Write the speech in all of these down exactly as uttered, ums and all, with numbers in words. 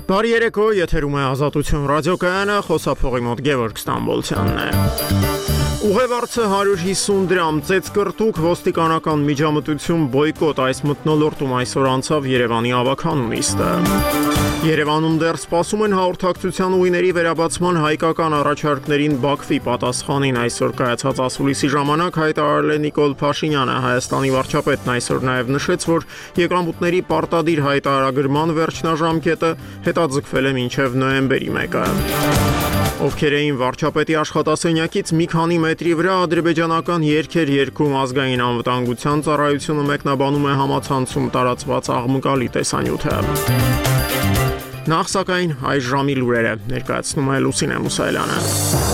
Բարի երեկո, եթերում է Ազատություն ռադիոկայանը, խոսափողի մոտ Գևորգ Ստամբոլցյանն է։ Ուղևորցը հարյուր հիսուն դրամ ծեծկրտուկ ոստիկանական միջամտություն բոյկոտ այս մթնոլորտում այսօր անցավ Երևանի ավագանուն նիստը։ Երևանում դեռ սպասում են հաղորդակցության ուղիների վերաբացման հայկական առաջարկներին Բաքվի պատասխանին այսօր կայացած ասուլիսի ժամանակ հայտարարել է Նիկոլ Փաշինյանը։ Հայաստանի վարչապետն այսօր նաև նշեց, որ եկամուտների պարտադիր հայտարարագրման վերջնաժամկետը հետաձգվել է մինչև նոյեմբերի մեկը։ Ովքեր էին վարչապետի աշխատասենյակից մի քանի մետրի վրա ադրբեջանական երգեր երգում ազգային անվտանգության ծառայությունը մեկնաբանում է համացանցում տարածված աղմկալի տեսանյութը։ Նախ սակայն այս ժամի լուրերը ներկայացնում է Լուսինե Մուսայելյանը։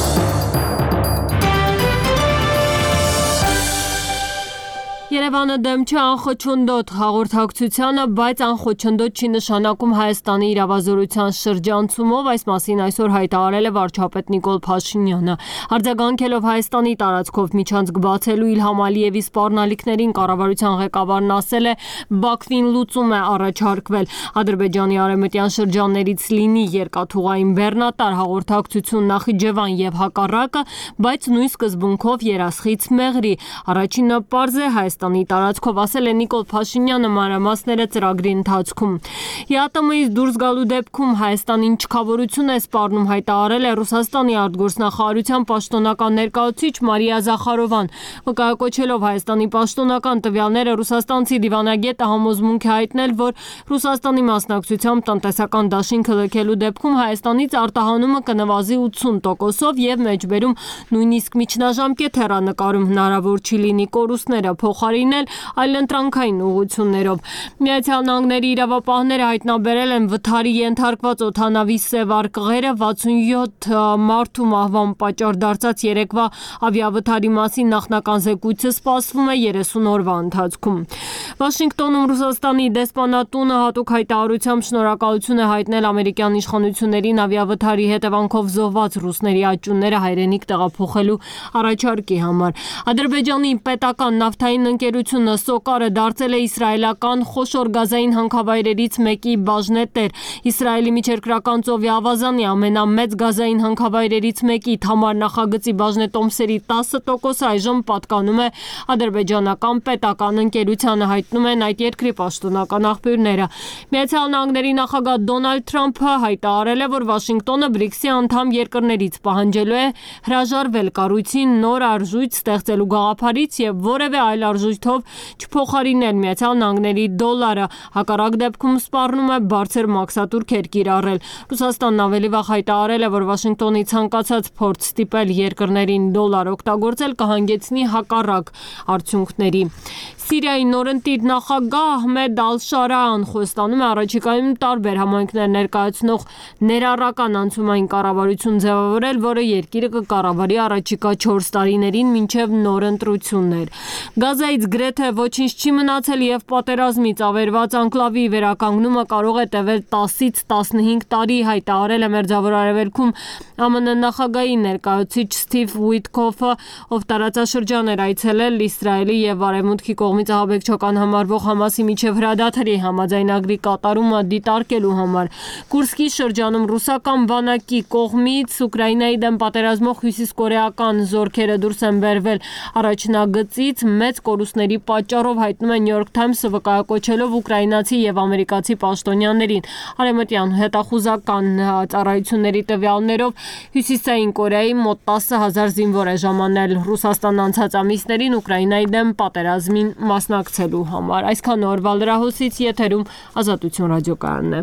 Երևանը դեմ չէ անխոչնդոտ հաղորդակցությանը, բայց անխոչնդոտ չի նշանակում Հայաստանի իրավազորության շրջանցումով, այս մասին այսօր հայտարարել է վարչապետ Նիկոլ Փաշինյանը։ Արձագանքելով Հայաստանի տարածքով միջանցք բացելու Իլհամ Ալիևի սպառնալիքներին կառավարության ղեկավարն ասել է, Բաքվին լուծում է առաջարկվել Ադրբեջանի արևմտյան շրջաններից լինի երկաթուղային բեռնատար հաղորդակցություն Նախիջևան եւ հակառակը, բայց նույն սկզբունքով երասխից մեղրի։ Առաջինը պարզ է Հայաստանի տարածքով, ասել է Նիկոլ Փաշինյանը մանրամասները ծրագրի ընթացքում։ ԵԱՏՄ-ից դուրս գալու դեպքում Հայաստանին չքավորություն է սպառնում, հայտարարել է Ռուսաստանի արտգործնախարարության պաշտոնական ներկայացուցիչ Մարիա Զախարովան։ Վկայակոչելով Հայաստանի պաշտոնական տվյալները, ռուսաստանցի դիվանագետը համոզմունք է հայտնել, որ Ռուսաստանի մասնակցությամբ տնտեսական դաշինքը լքելու դեպքում Հայաստանից արտահանումը կնվազի ութսուն տոկոսով եւ մեջբերում նույնիսկ միջնաժամկետ հեռանկարում հնարավոր չի լինի կորուստները փոխարինել այլընտրանքային ուղղություններով։ Միացյալ Նահանգների իրավապահները հայտնաբերել են վթարի ենթարկված օդանավի սև արկղերը, վաթսունյոթ մարդու մահվան պատճառ դարձած երեկվա ավիավթարի մասին նախնական զեկույցը սպասվում է երեսուն օրվա ընթացքում։ Վաշինգտոնում Ռուսաստանի դեսպանատունը հատուկ հայտարարությամբ շնորհակալություն է հայտնել ամերիկյան իշխանություններին ավիավթարի հետևանքով զոհված ռուսների աճյունները հայրենիք տեղափոխելու առաջարկի համար։ Ադրբեջանի պետական նավթային ընկերությունը Սոկարը դարձել է իսրայելական խոշոր գազային հանքավայրերից մեկի բաժնետեր։ Իսրայելի միջերկրական ծովի ավազանի ամենամեծ գազային հանքավայրերից մեկի Թամար նախագծի բաժնետոմսերի տասը տոկոսը այժմ պատկանում է ադրբեջանական պետական ընկերությանը, հայտնում են այդ երկրի պաշտոնական աղբյուրները։ Միացյալ Նահանգների նախագահ Դոնալդ Թրամփը հայտարարել է, որ Վաշինգտոնը բրիքսի անդամ երկրներից պահանջելու է հրաժարվել կառույցին նոր արժույթ ստեղծելու գաղափարից եւ որևէ այլ արժույթով չփոխարինել Միացյալ Նահանգների դոլարը, հակառակ դեպքում սպառնում է բարձր մաքսատուրքեր կիրառել։ Ռուսաստանն ավելի վաղ հայտարարել է, որ Վաշինգտոնի ցանկացած փորձ ստիպել երկրներին դոլար օգտագործել կհանգեցնի հակառակ արդյունքների։ Սիրիայի նորընտիր նախագահ Ահմեդ Ալ-Շարան խոստանում է առաջիկայում տարբեր համայնքներ ներկայացնող ներառական անցումային կառավարություն ձևավորել, որը երկիրը կկառավարի առաջիկա չորս տարիներին մինչև նոր ընտրություններ։ Գազայից գրեթե ոչինչ չի մնացել եւ պատերազմից ավերված անկլավի վերականգնումը կարող է տևել տասից տասնհինգ տարի, հայտարարել է Մերձավոր Արևելքում ԱՄՆ նախագահի ներկայացուցիչ Սթիվ Ուիթքոֆը, ով տարածաշրջան էր այցելել Իսրայելի եւ Արևմուտքի կողմից ահաբեկչական համարվող Համասի միջև հրադադարի համաձայնագրի կատարումը դիտարկելու համար։ Կուրսկի շրջանում ռուսական բանակի կողմից Ուկրաինայի դեմ պատերազմող հյուսիսկորեական զորքերը դուրս են բերվել առաջնագծից մեծ կորուստների պատճառով, հայտնում է New York Times-ը, վկայակոչելով ուկրաինացի եւ ամերիկացի պաշտոնյաներին։ Արևմտյան հետախուզական ծառայությունների տվյալներով Հյուսիսային Կորեայի մոտ տասը հազար զինվոր է ժամանել Ռուսաստան անցած ամիսներին Ուկրաինայի դեմ պատերազմին մասնակցելու համար։ Այսքան օրվա լրահոսից եթերում Ազատություն ռադիոկայանն է։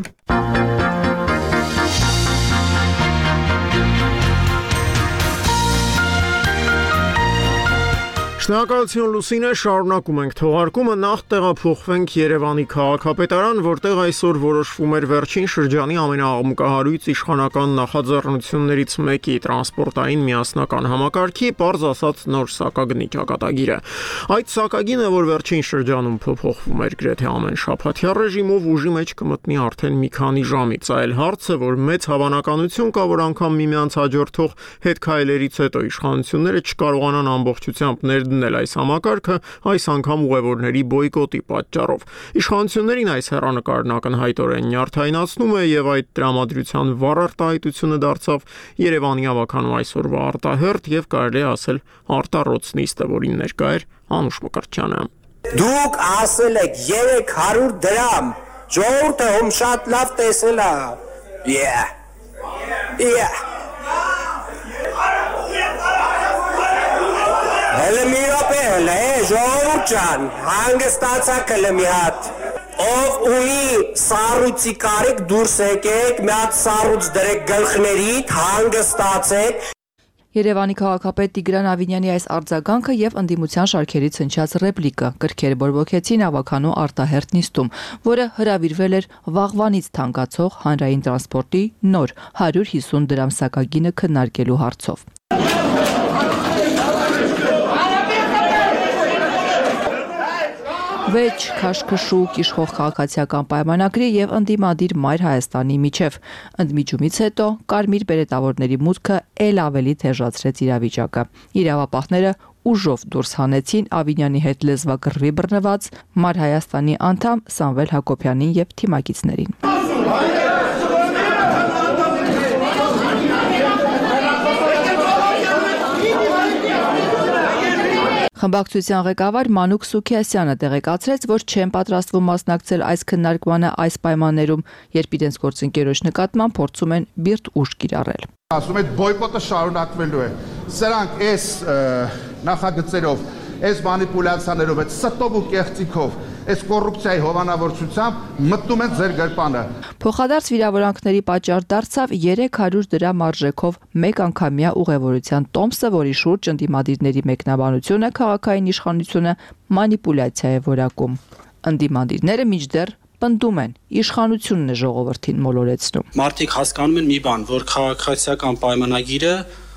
Շնորհակալություն Լուսինե, շարունակում ենք թողարկումը, նախ տեղափոխվենք Երևանի քաղաքապետարան, որտեղ այսօր որոշվում էր վերջին շրջանի ամենաաղմկահարույց իշխանական նախաձեռնություններից մեկի տրանսպորտային միասնական համակարգի, պարզ ասած նոր սակագնի ճակատագիրը։ Այդ սակագինը, որ վերջին շրջանում փոփոխվում էր գրեթե ամեն շաբաթյա ռեժիմով, ուժի մեջ կմտնի արդեն մի քանի ժամից, այլ հարցը, որ մեծ հավանականություն կա, որ անգամ միմյանց հաջորդող հետքայլերից հետո իշխանությունները չկարողանան ամբողջությամբ ներդնել ընդունել այս համակարգը, այս անգամ ուղևորների բոյկոտի պատճառով։ Իշխանություններին այս հեռանկարն ակնհայտորեն նյարդայնացնում է եւ այդ տրամադրության վառ արտահայտությունը դարձավ Երևանի ավականու այսօրվա արտահերթ եւ կարելի է ասել արտառոց նիստը, որին ներկա էր Անուշ Մկրտչյանը։ Դուք ասել եք երեք հարյուր դրամ, ժողովուրդը ում շատ լավ տեսել է։ Yeah. Yeah. Հələ մի րոպե հələ, ժողովուրդ ջան, հանգստացեք հələ մի հատ։ Ով ունի սառույցի կարիք դուրս եկեք, մի հատ սառույց դրեք գլխներիդ, հանգստացեք։ Երևանի քաղաքապետ Տիգրան Ավինյանի այս արձագանքը եւ ընդդիմության շարքերից հնչած ռեպլիկը կրքերը բորբոքեցին ավականու արտահերթ նիստում, որը հրավիրվել էր վաղվանից թանկացող հանրային տրանսպորտի նոր հարյուր հիսուն դրամ սակագինը քննարկելու հարցով։ Վեճ, քաշքշուկ, իշխող քաղաքացիական պայմանագրի եւ ընդդիմադիր Մայր Հայաստանի միջև ընդմիջումից հետո կարմիր բերետավորների մուտքը ել ավելի թեժացրեց իրավիճակը։ Իրավապահները ուժով դուրս հանեցին Ավինյանի հետ լեզվակռվի բռնված Մայր Հայաստանի անդամ Սամվել Հակոբյանին եւ թիմակիցներին։ Խմբակցության ղեկավար Մանուկ Սուքիասյանը տեղեկացրեց, որ չեն պատրաստվում մասնակցել այս քննարկմանը այս պայմաններում, երբ իրենց գործընկերոջ նկատմամբ փորձում են բիրտ ուժ կիրառել։ Ասում են բոյկոտը շարունակվելու է։ Սրանք այս նախագծերով, այս մանիպուլյացիաներով, այս ստով ու կեղծիքով, այս կոռուպցիայի հովանավորչությամբ մտնում են ձեր գրպանը։ Փոխադարձ վիրավորանքների պատճառ դարձավ երեք հարյուր դրամ արժեքով մեկ անգամյա ուղևորության տոմսը, որի շուրջ ընդդիմադիրների մեկնաբանությունը քաղաքային իշխանությունը մանիպուլյացիա է որակում։ Ընդդիմադիրները մինչդեռ պնդում են, իշխանությունն է ժողովրդին մոլորեցնում։ Մարդիկ հասկանում են մի բան, որ քաղաքացիական պայմանագիրը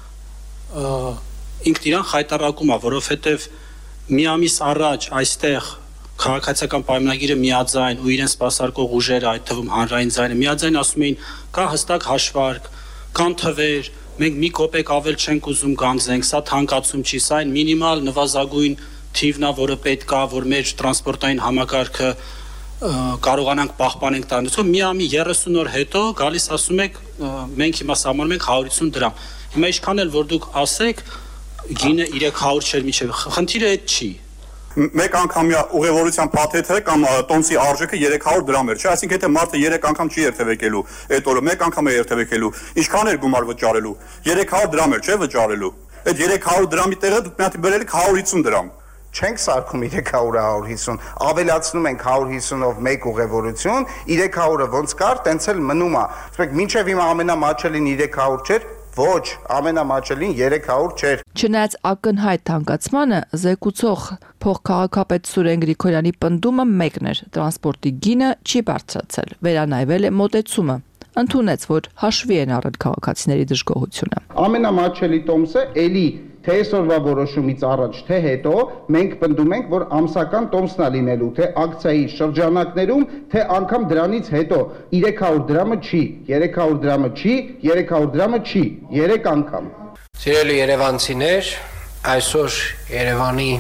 ինքն իրան խայտառակում է, որովհետև մի ամիս առաջ այստեղ քաղաքացիական պայմանագիրը միաձայն ու իրեն սպասարկող ուժերը, այդ թվում հանրային ձայնը միաձայն ասում էին, կա հստակ հաշվարկ, կան թվեր, մենք մի կոպեկ ավել չենք ուզում գանձենք, սա թանկացում չի, սա այն մինիմալ նվազագույն թիվն է, որը պետք է, որ մեր տրանսպորտային համակարգը կարողանանք պահպանենք տանեցով, մի ամի երեսուն օր հետո գալիս ասում եք, մենք հիմա սահմանում ենք հարյուր հիսուն դրամ։ Հիմա ինչքան էլ որ դուք ասեք, գինը երեք հարյուր չէր միջև, խնդիրը այդ չի։ Մեկ անգամյա ուղևորության փաթեթը կամ տոմսի արժեքը երեք հարյուր դրամ էր, չէ՞, այսինքն եթե մարդը երեք անգամ չի երթևեկելու, այդ օրը մեկ անգամ է երթևեկելու, ինչքան էր գումար վճարելու։ երեք հարյուր դրամ էր, չէ՞, վճարելու։ Այդ երեք հարյուր դրամի տեղը դուք մի հատ բերել եք հարյուր հիսուն դրամ։ Չենք սարքում երեք հարյուրը հարյուր հիսուն, ավելացնում ենք հարյուր հիսունով մեկ ուղևորություն, երեք հարյուրը ոնց կար, տենց էլ մնում է։ Ասենք մինչև հիմա ամենամաչելին երեք հարյուր չէր, ոչ, ամենամաչելին երեք հարյուր չէր։ Չնայած ակնհայտ թանկացմանը, զեկուցող փոխքաղաքապետ Սուրեն Գրիգորյանի պնդումը մեկն էր՝ տրանսպորտի գինը չի բարձրացել, վերանայվել է մոտեցումը։ Ընդունեց, որ հաշվի են առել քաղաքացիների դժգոհությունը։ Ամենամաչելի տոմսը էլի թե այսօրվա որոշումից առաջ, թե հետո մենք պնդում ենք, որ ամսական տոմսն է լինելու, թե ակցիայի շրջանակներում, թե անգամ դրանից հետո երեք հարյուր դրամը չի, երեք հարյուր դրամը չի, երեք հարյուր դրամը չի, երեք անգամ։ Սիրելի երևանցիներ, այսօր Երևանի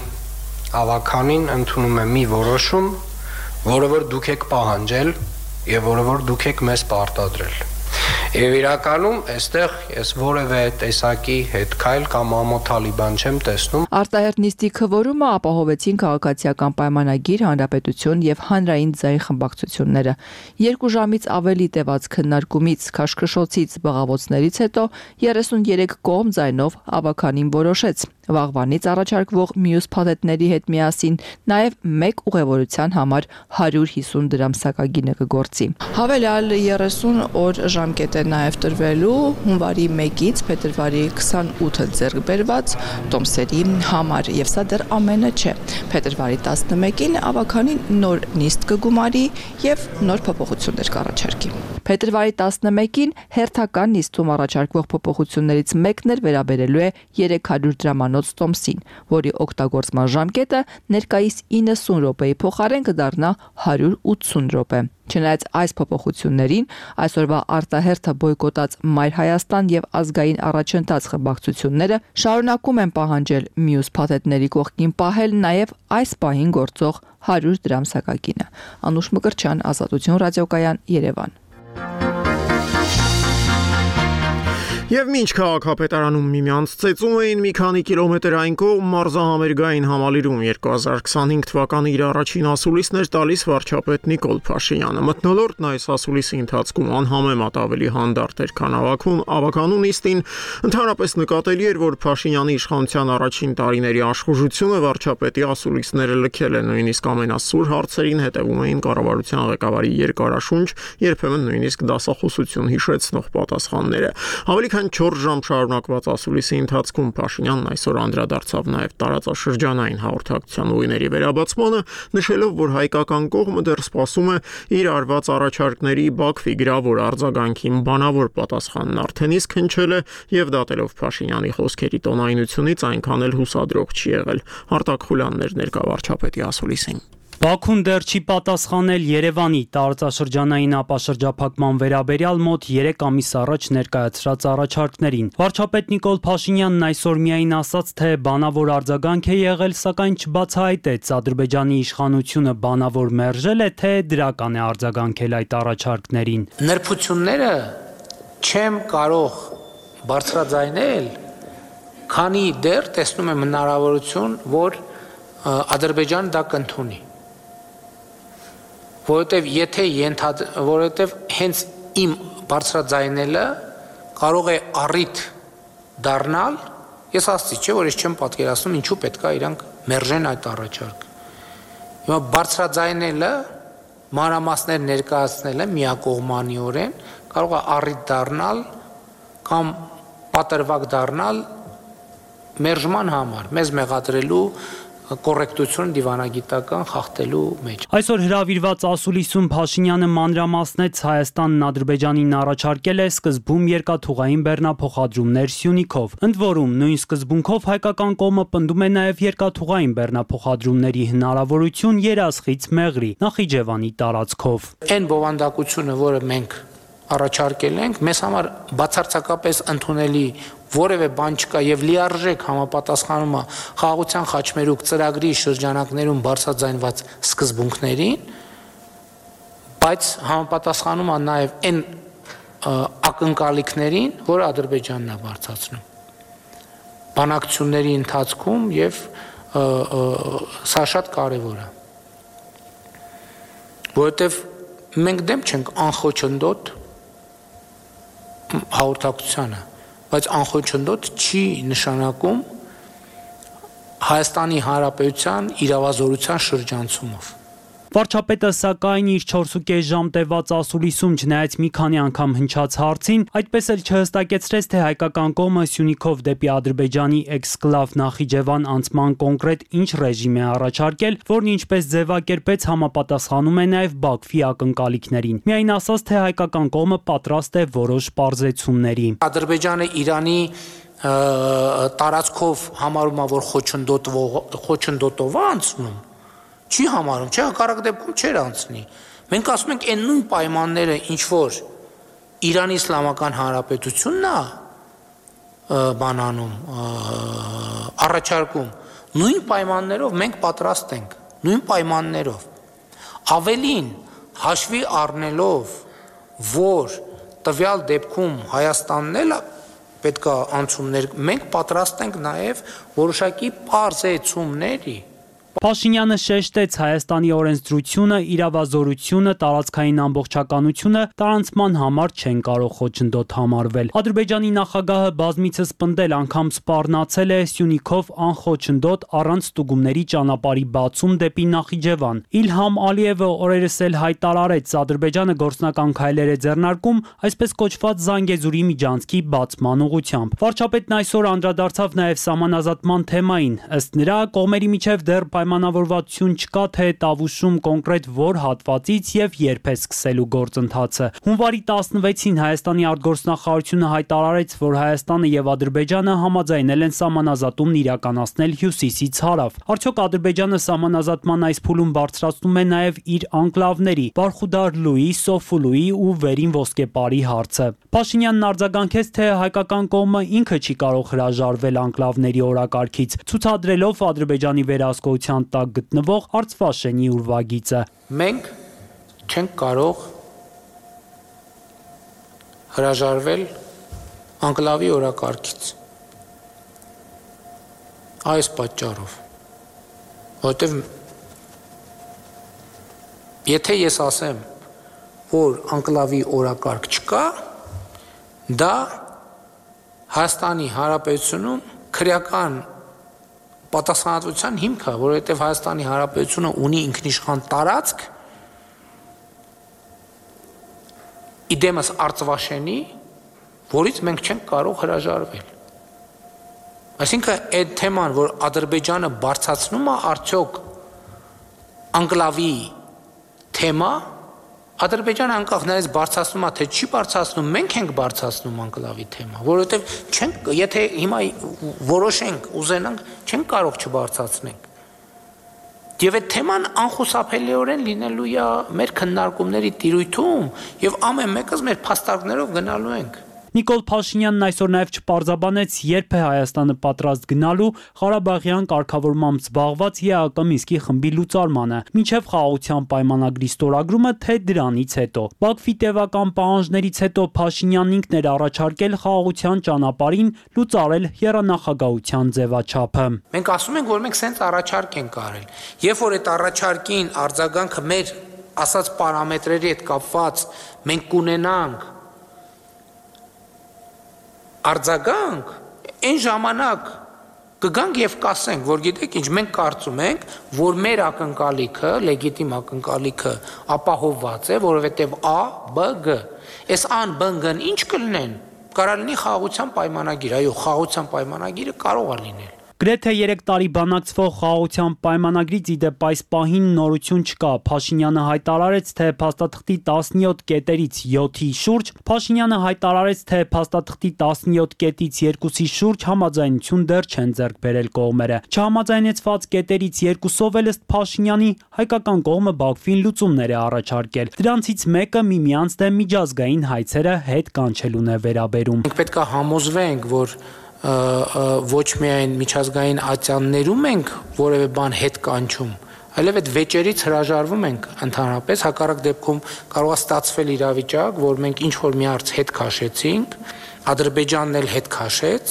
ավականին ընդունում է մի որոշում, որը որ դուք եք պահանջել եւ որը որ դուք եք մեզ պարտադրել։ Եվ իրականում այստեղ ես որևէ տեսակի հետ քայլ կամ ամոթալի բան չեմ տեսնում։ Արտահերթ նիստի քվորումը ապահովեցին քաղաքացիական պայմանագիր, հանրապետություն եւ հանրային ձայն խմբակցությունները։ Երկու ժամից ավելի տևած քննարկումից, քաշքշոցից, բղավոցներից հետո երեսուներեք կողմ ձայնով ավականին որոշեց վաղվանից առաջարկվող մյուս փաթեթների հետ միասին նաև մեկ ուղևորության համար հարյուր հիսուն դրամ սակագինը կգործի։ Հավելյալ երեսուն օր ժամկետ է նաև տրվելու հունվարի մեկից փետրվարի քսանութը ձեռք բերված տոմսերի համար, եւ սա դեռ ամենը չէ։ Փետրվարի տասնմեկին ավականին նոր նիստ կգումարի եւ նոր փոփոխություններ կառաջարկի։ Փետրվարի տասնմեկին հերթական նիստում առաջարկվող փոփոխություններից մեկն էլ վերաբերելու է երեք հարյուր դրամանոց տոմսին, որի օգտագործման ժամկետը ներկայիս իննսուն րոպեի փոխարեն կդառնա հարյուր ութսուն րոպե։ Չնայած այս փոփոխություններին, այսօրվա արտահերթը բոյկոտած Մայր Հայաստան եւ ազգային առաջընթաց խմբակցությունները շարունակում են պահանջել մյուս փաթեթների կողքին պահել նաեւ այս պահին գործող հարյուր դրամ սակագինը։ Անուշ Մկրտչյան, Ազատություն ռադիոկայան, Երևան։ Եվ մինչ քաղաքապետարանում միմյանց ծեծում էին մի քանի կիլոմետր այն կողմ մարզահամերգային համալիրում երկու հազար քսանհինգ թվականի իր առաջին ասուլիսներ տալիս վարչապետ Նիկոլ Փաշինյանը։ Մթնոլորտն այս ասուլիսի ընթացքում անհամեմատ ավելի հանդարտ էր, քան ավականուն, ավականուն իստին ընդհանրապես նկատելի էր, որ Փաշինյանի իշխանության առաջին տարիների աշխուժությունը վարչապետի ասուլիսները լքել է, նույնիսկ ամենասուր հարցերին հետևում էին կառավարության ղեկավարի երկարաշունչ, երբեմն նույնիսկ դասախոսություն հիշեցնող պատասխանները։ Ավելի քան չորս ժամ շարունակված ասուլիսի ընթացքում Փաշինյանն այսօր անդրադարձավ նաև տարածաշրջանային հաղորդակցության ուղիների վերաբացմանը, նշելով, որ հայկական կողմը դեռ սպասում է իր արված առաջարկների Բաքվի գրավոր արձագանքին բանավոր պատասխանն արդեն իսկ հնչել է եւ դատելով Փաշինյանի խոսքերի տոնայնությունից այնքան էլ հուսադրող չի եղել։ Արտակ Խուլյանն էր ներկա վարչապետի ասուլիսին։ Բաքուն դեռ չի պատասխանել Երևանի տարածաշրջանային ապաշրջափակման վերաբերյալ մոտ երեք ամիս առաջ ներկայացրած առաջարկներին։ Վարչապետ Նիկոլ Փաշինյանն այսօր միայն ասաց, թե բանավոր արձագանք է եղել, սակայն չբացահայտեց Ադրբեջանի իշխանությունը բանավոր մերժել է, թե դրական է արձագանքել այդ առաջարկներին։ Նրբությունները չեմ կարող բարձրաձայնել, քանի դեռ տեսնում եմ հնարավորություն, որ Ադրբեջանը դա կընդունի։ Որովհետև եթե ենթադ, որովհետև հենց իմ բարձրաձայնելը կարող է առիթ դառնալ, ես ասացի, չէ, որ ես չեմ պատկերացնում ինչու պետք է իրանք մերժեն այդ առաջարկը։ Հիմա բարձրաձայնելը, մանրամասներ ներկայացնելը միակողմանիորեն կարող է առիթ դառնալ կամ պատրվակ դառնալ մերժման համար, մեզ մեղադրելու կոռեկտություն դիվանագիտական խախտելու մեջ։ Այսօր հրավիրված ասուլիսում Փաշինյանը մանրամասնեց Հայաստանն Ադրբեջանին առաջարկել է սկզբում երկաթուղային բեռնափոխադրումներ Սյունիքով։ Ընդ որում, նույն սկզբունքով հայկական կողմը պնդում է նաև երկաթուղային բեռնափոխադրումների հնարավորություն Երասխից Մեղրի, Նախիջևանի տարածքով։ Այն բովանդակությունը, որը մենք առաջարկել ենք, մեզ համար բացարձակապես ընդունելի որևէ բան չկա եւ լիարժեք համապատասխանում է խաղաղության խաչմերուկ ծրագրի շրջանակներում բարձրաձայնված սկզբունքներին, բայց համապատասխանում է նաեւ այն ակնկալիքներին, որ Ադրբեջանն է բարձրացնում բանակցությունների ընթացքում եւ սա շատ կարեւոր է, որովհետեւ մենք դեմ չենք անխոչնդոտ հաղորդակցությանը, բայց անխոչնդոտ չի նշանակում Հայաստանի Հանրապետության իրավազորության շրջանցումով։ Վարչապետը սակայն իր չորսուկես ժամ տևած ասուլիսում չնայած մի քանի անգամ հնչած հարցին, այդպես էլ չհստակեցրեց, թե հայկական կողմը Սյունիքով դեպի Ադրբեջանի էքսկլավ Նախիջևան անցման կոնկրետ ինչ ռեժիմ է առաջարկել, որն ինչպես ձևակերպեց համապատասխանում է նաև Բաքվի ակնկալիքներին։ Միայն ասաց, թե հայկական կողմը պատրաստ է որոշ պարզեցումների։ Ադրբեջանը Իրանի տարածքով համարում է, որ խոչընդոտով անցնում, չի համարում, չէ, հակառակ դեպքում չէր անցնի։ Մենք ասում ենք այն նույն պայմանները, ինչ որ Իրանի Իսլամական Հանրապետությունն է բանանում, առաջարկում, նույն պայմաններով մենք պատրաստ ենք, նույն պայմաններով։ Ավելին, հաշվի առնելով, որ տվյալ դեպքում Հայաստանն էլ պետք է անցումներ, մենք պատրաստ ենք նաև որոշակի պարզեցումների։ Փաշինյանը շեշտեց Հայաստանի օրենսդրությունը, իրավազորությունը, տարածքային ամբողջականությունը տարանցման համար չեն կարող խոչընդոտ համարվել։ Ադրբեջանի նախագահը բազմիցս պնդել, անգամ սպառնացել է Սյունիքով անխոչընդոտ առանց ստուգումների ճանապարհի բացում դեպի Նախիջևան։ Իլհամ Ալիևը օրերս էլ հայտարարեց, Ադրբեջանը գործնական քայլեր է ձեռնարկում այսպես կոչված Զանգեզուրի միջանցքի բացման ուղղությամբ։ Վարչապետն այսօր անդրադարձավ նաև սահմանազատման թեմային։ Ըստ նրա, կողմերի միջև դեռ պայմանավորվածություն չկա, թե Տավուշում կոնկրետ որ հատվածից եւ երբ է սկսելու գործընթացը։ Հունվարի տասնվեցին Հայաստանի արտգործնախարարությունը հայտարարեց, որ Հայաստանը եւ Ադրբեջանը համաձայնել են սահմանազատումն իրականացնել հյուսիսից հարավ։ Արդյոք Ադրբեջանը սահմանազատման այս փուլում բարձրացնում է նաեւ իր անկլավների՝ Բարխուդար-Լուի, Սոֆուլուի ու Վերին Ոսկեպարի հարցը։ Փաշինյանն արձագանքեց, թե հայկական կողմը ինքը չի կարող հրաժարվել անկլավների օրակարգից, ցուցադրելով Ադրբեջանի վերահսկողության տակ գտնվող Արցվաշենի ուրվագիծը։ Մենք չենք կարող հրաժարվել անկլավի օրակարգից այս պատճառով, որովհետև եթե ես ասեմ, որ անկլավի օրակարգ չկա, դա Հայաստանի Հանրապետությունում քրեական պատասխանատվության հիմք է, որովհետև Հայաստանի Հանրապետությունը ունի ինքնիշխան տարածք իդեմս Արցվաշենի, որից մենք չենք կարող հրաժարվել։ Այսինքն այդ թեման, որ Ադրբեջանը բարձրացնում է արդյոք անկլավի թեմա, Ադրբեջանը անկախ նրանից բարձրացնում է, թե չի բարձրացնում, մենք ենք բարձրացնում անկլավի թեմա, որովհետև չենք, եթե հիմա որոշենք, ուզենանք, չենք կարող չբարձրացնենք։ Եվ այդ թեման անխուսափելիորեն լինելու է մեր քննարկումների տիրույթում եւ ամեն մեկս մեր փաստարկներով գնալու ենք։ Նիկոլ Փաշինյանն այսօր նաև չպարզաբանեց, երբ է Հայաստանը պատրաստ գնալու Ղարաբաղյան կարգավորմամբ զբաղված Է Ա Կ Մինսկի խմբի լուծարմանը, մինչև խաղաղության պայմանագրի ստորագրումը, թե դրանից հետո։ Բաքվի տևական պահանջներից հետո Փաշինյանն ինքն էր առաջարկել խաղաղության ճանապարհին լուծարել եռանախագահության ձևաչափը։ Մենք ասում ենք, որ մենք սենց առաջարկ ենք արել։ Երբ որ այդ առաջարկին արձագանքը մեր ասած պարամետրերի հետ կապված մենք կունենանք արձագանք, այն ժամանակ կգանք եւ կասենք, որ գիտեք ինչ, մենք կարծում ենք, որ մեր ակնկալիքը, լեգիտիմ ակնկալիքը ապահովված է, որովհետեւ A, B, G։ Այս A-ն, B-ն, G-ն ինչ կլինեն։ Կարա լինի խաղաղության պայմանագիր, այո, խաղաղության պայմանագիրը կարող է լինել։ Գրեթե երեք տարի բանակցվող խաղաղության պայմանագրից ի դեպ այս պահին նորություն չկա։ Փաշինյանը հայտարարեց, թե փաստաթղթի տասնյոթ կետերից յոթի շուրջ, Փաշինյանը հայտարարեց, թե փաստաթղթի տասնյոթ կետից երկուսի շուրջ համաձայնություն դեռ չեն ձեռք բերել կողմերը։ Չհամաձայնեցված կետերից երկուսով էլ ըստ Փաշինյանի հայկական կողմը Բաքվին լուծումներ է առաջարկել։ Դրանցից մեկը միմյանց դեմ միջազգային հայցերը հետ կանչելուն է վերաբերում։ Մենք պետք է համոզվենք, որ ոչ միայն միջազգային ատյաններում ենք որևէ բան հետ կանչում, այլև այդ վեճերից հրաժարվում ենք ընդհանրապես, հակառակ դեպքում կարող է ստացվել իրավիճակ, որ մենք ինչ որ մի հարց հետ քաշեցինք, Ադրբեջանն էլ հետ քաշեց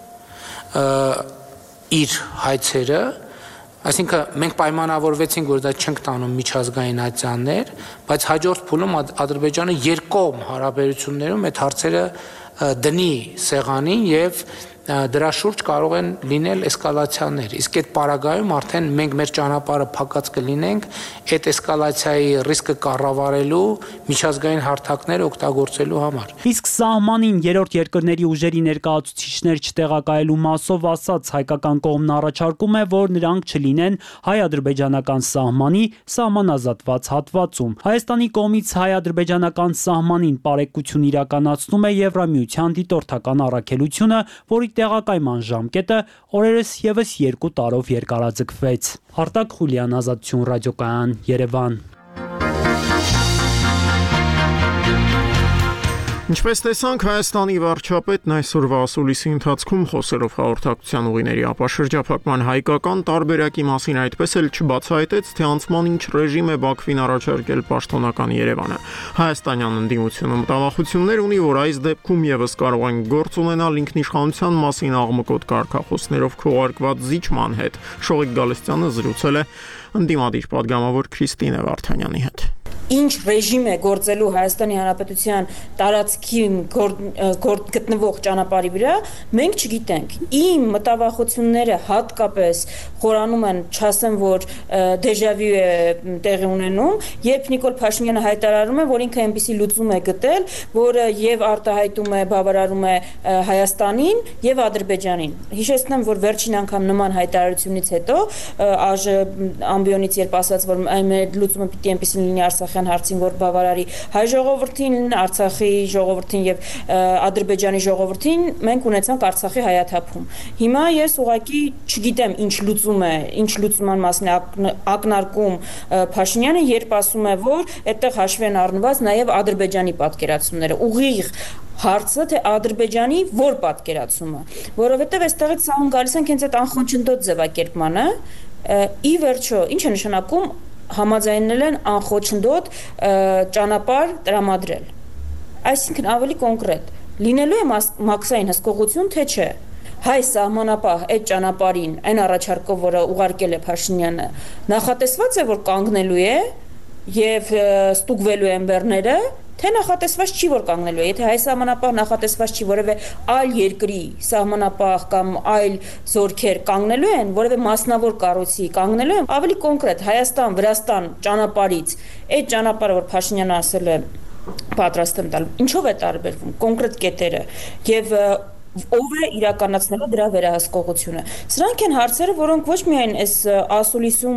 իր հայցերը, այսինքն մենք պայմանավորվեցինք, որ դա չենք տանում միջազգային ատյաններ, բայց հաջորդ փուլում Ադրբեջանը երկկողմ հարաբերություններում այդ հարցերը դնի սեղանին եւ դրա շուրջ կարող են լինել էսկալացիաներ, իսկ այդ պարագայում արդեն մենք մեր ճանապարհը փակած կլինենք այդ էսկալացիայի ռիսկը կառավարելու միջազգային հարթակները օգտագործելու համար։ Իսկ սահմանին երրորդ երկրների ուժերի ներկայացուցիչներ չտեղակայելու մասով ասած հայկական կողմն առաջարկում է, որ նրանք չլինեն հայ-ադրբեջանական սահմանի սահմանազատված հատվածում։ Հայաստանի կողմից հայ-ադրբեջանական սահմանին բարեկություն իրականացնում է Եվրամիության դիտորդական առաքելությունը, որի տեղակայման ժամկետը օրերս եւս երկու տարով երկարաձգվեց։ Արտակ Խուլյան, Ազատություն ռադիոկայան, Երևան։ Ինչպես տեսանք, Հայաստանի վարչապետն այսօրվա ասուլիսի ընթացքում խոսելով հաղորդակցության ուղիների ապաշրջափակման հայկական տարբերակի մասին այդպես էլ չբացահայտեց, թե անցման ինչ ռեժիմ է Բաքվին առաջարկել պաշտոնական Երևանը։ Հայաստանյան ընդդիմությունը մտավախություններ ունի, որ այս դեպքում եւս կարող են գործ ունենալ ինքնիշխանության մասին աղմկոտ կարգախոսներով քողարկված զիջման հետ։ Շողիկ Գալստյանը զրուցել է ընդդիմադիր պատգամավոր Քրիստինե Վարդանյանի հետ։ ինչ ռեժիմ է գործելու Հայաստանի Հանրապետության տարածքի գտնվող ճանապարհի վրա, մենք չգիտենք։ Իմ մտավախությունները հատկապես խորանում են, չասեմ, որ դեժավյու է տեղի ունենում, երբ Նիկոլ Փաշինյանը հայտարարում է, որ ինքը այնպիսի լուծում է գտել, որը եւ արտահայտում է, բավարարում է Հայաստանին եւ Ադրբեջանին։ Հիշեցնեմ, որ վերջին անգամ նման հայտարարությունից հետո ԱԺ ամբիոնից երբ ասաց, որ մեր լուծումը պիտի այնպեսին լինի Արցախյան հարցին, որ բավարարի հայ ժողովրդին, Արցախի ժողովրդին եւ Ադրբեջանի ժողովրդին, մենք ունեցանք Արցախի հայաթափում։ Հիմա ես ուղղակի չգիտեմ ինչ լուծում է, ինչ լուծման մասին ակնարկում Փաշինյանը, երբ ասում է, որ այդտեղ հաշվի են առնված նաեւ Ադրբեջանի պատկերացումները։ Ուղիղ հարցը թե Ադրբեջանի որ պատկերացումը, որովհետեւ այստեղից ցավում գալիս են հենց այդ անխոչնդոտ ձևակերպմանը, ի վերջո ինչ է նշանակում համաձայնել են անխոչնդոտ ճանապարհ տրամադրել։ Այսինքն ավելի կոնկրետ, լինելու է մաքսային հսկողություն, թե չէ։ Հայ սահմանապահ այդ ճանապարհին, այն առաջարկով, որը ուղարկել է Փաշինյանը, նախատեսված է, որ կանգնելու է եւ ստուգվելու են բեռները, թե նախատեսված չի, որ կանգնելու է։ Եթե հայ սահմանապահ նախատեսված չի, որևէ այլ երկրի սահմանապահ կամ այլ զորքեր կանգնելու են, որևէ մասնավոր կառույցի կանգնելու են, ավելի կոնկրետ Հայաստան-Վրաստան ճանապարհից, այդ ճանապարհը, որ Փաշինյանը ասել է պատրաստ եմ տալ, ինչով է տարբերվում կոնկրետ կետերը եւ ով է իրականացնելու դրա վերահսկողությունը։ Սրանք են հարցերը, որոնք ոչ միայն այս ասուլիսում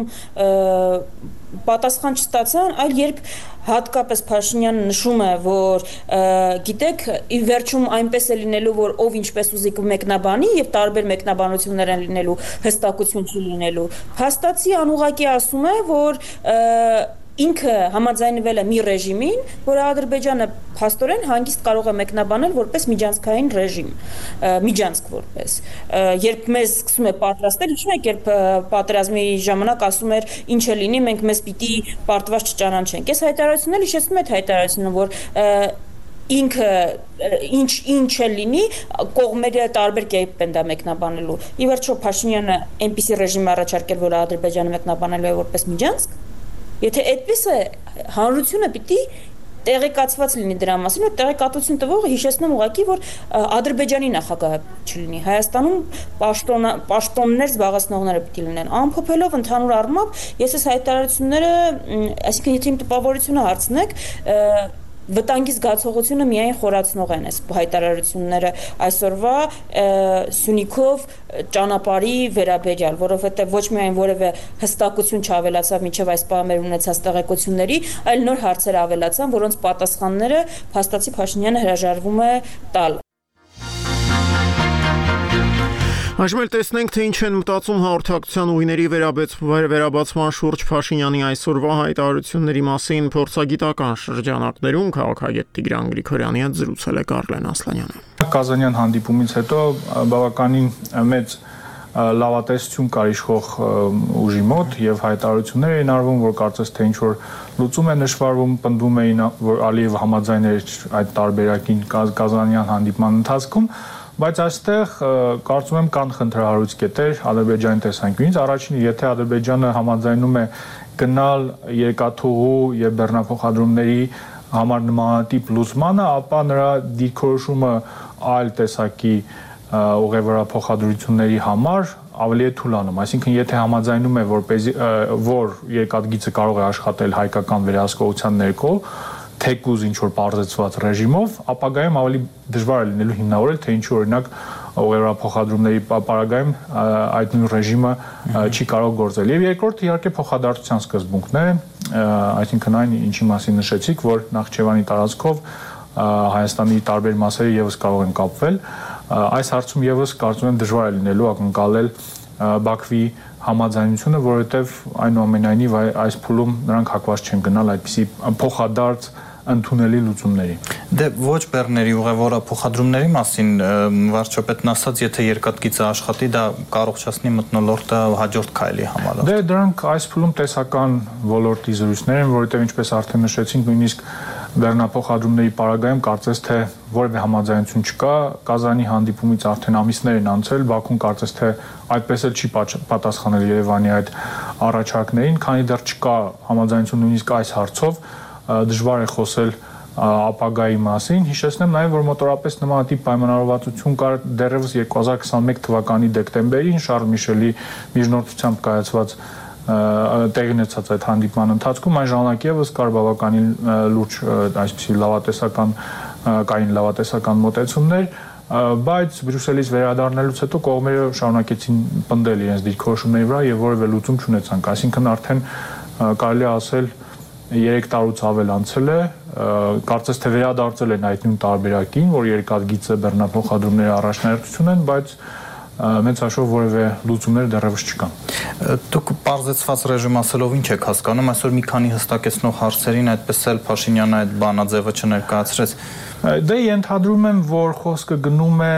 պատասխան չստացան, այլ երբ հատկապես Փաշինյանը նշում է, որ գիտեք, ի վերջում այնպես է լինելու, որ ով ինչպես ուզի կմեկնաբանի եւ տարբեր մեկնաբանություններ են լինելու, հստակություն չի լինելու։ Փաստացի անուղղակի ասում է, որ ինքը համաձայնվել է մի ռեժիմին, որը Ադրբեջանը փաստորեն հանգիստ կարող է մեկնաբանել որպես միջանցքային ռեժիմ, միջանցք որպես։ Երբ մեզ սկսում է պատրաստել, ինչու՞ է, երբ պատերազմի ժամանակ ասում էր, ինչ է լինի, մենք մեզ պիտի պարտված չճանաչենք։ Այս հայտարարությունները հիշեցնում է հայտարարությունը, որ ինքը ինչ ինչ է լինի, կողմերը տարբեր կերպ են դա մեկնաբանելու։ Ի վերջո Փաշինյանը այնպիսի ռեժիմ առաջարկել, որ Ադրբեջանը մեկնաբանելու է որպես միջանցք։ Եթե այդպես է, հանրությունը պիտի տեղեկացված լինի դրա մասին, որ տեղեկատվություն տվողը հիշեցնում ուղղակի, որ Ադրբեջանի նախագահը չլինի, Հայաստանում պաշտոն պաշտոններ զբաղեցնողները պիտի լինեն։ Ամփոփելով ընդհանուր առմամբ, ես այս հայտարարությունները, այսինքն եթե իմ տպավորությունը հարցնեք, վտանգի զգացողությունը միայն խորացնող են այս հայտարարությունները այսօրվա Սյունիքով ճանապարհի վերաբերյալ, որովհետև ոչ միայն որևէ հստակություն չավելացավ մինչև այս պահը մեր ունեցած տեղեկությունների, այլ նոր հարցեր ավելացան, որոնց պատասխանները փաստացի Փաշինյանը հրաժարվում է տալ։ Այժմ էլ տեսնենք, թե ինչ են մտածում հաղորդակցության ուղիների վերաբացման շուրջ Փաշինյանի այսօրվա հայտարարությունների մասին փորձագիտական շրջանակներում քաղաքագետ Տիգրան Գրիգորյանի հետ զրուցել է Կարլեն Ասլանյանը։ Կազանյան հանդիպումից հետո բավականին մեծ լավատեսություն կար իշխող ուժի մոտ եւ հայտարարություններ էին արվում, որ կարծես թե ինչ որ լուծում է նշվարվում, պնդում էին, որ Ալիևը համաձայն էր այդ տարբերակին Կազանյան հանդիպման ընթացքում, բայց այստեղ կարծում եմ կան խնդրահարույց կետեր Ադրբեջանի տեսանկյունից։ Առաջինը, եթե Ադրբեջանը համաձայնում է գնալ երկաթուղու եւ բեռնափոխադրումների համար նմանատիպ լուծմանը, ապա նրա դիրքորոշումը այլ տեսակի ուղևորափոխադրությունների համար ավելի է թուլանում, այսինքն եթե համաձայնում է, որպեսզի որ երկաթգիծը կարող է աշխատել հայկական վերահսկողության ներքո, թեկուզ ինչ որ բարձրացված ռեժիմով, ապագայում ավելի դժվար է լինելու հիմնավորել, թե ինչու օրինակ ուղևորափոխադրումների պարագայում այդ նույն ռեժիմը չի կարող գործել։ Եվ երկրորդը իհարկե փոխադարձության սկզբունքն է, այսինքն այն ինչի մասին նշեցիք, որ Նախճեվանի տարածքով Հայաստանի տարբեր մասերը եւս կարող են կապվել, այս հարցում եւս կարծում եմ դժվար է լինելու ակնկալել Բաքվի համաձայնությունը, որովհետև այնուամենայնիվ այս փուլում նրանք հակված չեն գնալ այդպիսի փոխադարձ ընդունելի լուծումների։ Դե ոչ բեռների ուղևորափոխադրումների մասին վարչապետն ասաց, եթե երկաթգիծը աշխատի, դա կառողջացնի մթնոլորտը հաջորդ քայլի համար։ Դե դրանք այս փուլում տեսական ոլորտի զրույցներ են, որովհետև ինչպես արդեն նշեցինք, նույնիսկ բեռնափոխադրումների պարագայում կարծես թե որևէ համաձայնություն չկա, Կազանի հանդիպումից արդեն ամիսներ են անցել, Բաքուն կարծես թե այդպես էլ չի պատասխանել Երևանի այդ առաջարկներին, քանի դեռ չկա համաձայնություն նույնիսկ այս հարցով, դժվար է խոսել ապագայի մասին։ Հիշեցնեմ նաև, որ մոտորապես նմանատիպ պայմանավորվածություն կար դեռևս երկու հազար քսաներկու թվականի դեկտեմբերին Շարլ Միշելի միջնորդությամբ կայացված տեղի ունեցած այդ հանդիպման ընթացքում այն ժամանակ եւս կար բավականին լուրջ այսպիսի լավատեսական կային լավատեսական մոտեցումներ, բայց Բրյուսելից վերադառնալուց հետո կողմերը շարունակեցին պնդել իրենց դիրքորոշումների վրա եւ որևէ լուծում չունեցան, այսինքն արդեն կարելի է ասել երեք տարուց ավել անցել է, կարծես թե վերադարձել են այդ նույն տարբերակին, որ երկաթգիծը բեռնափոխադրումների առաջնահերթություն են, բայց մեծ հաշվով որևէ լուծումներ դեռևս չկան։ Դուք պարզեցված ռեժիմ ասելով ինչ եք հասկանում, այսօր մի քանի հստակեցնող հարցերին այդպես էլ Փաշինյանը այդ բանաձևը չներկայացրեց։ Դե ենթադրում եմ, որ խոսքը գնում է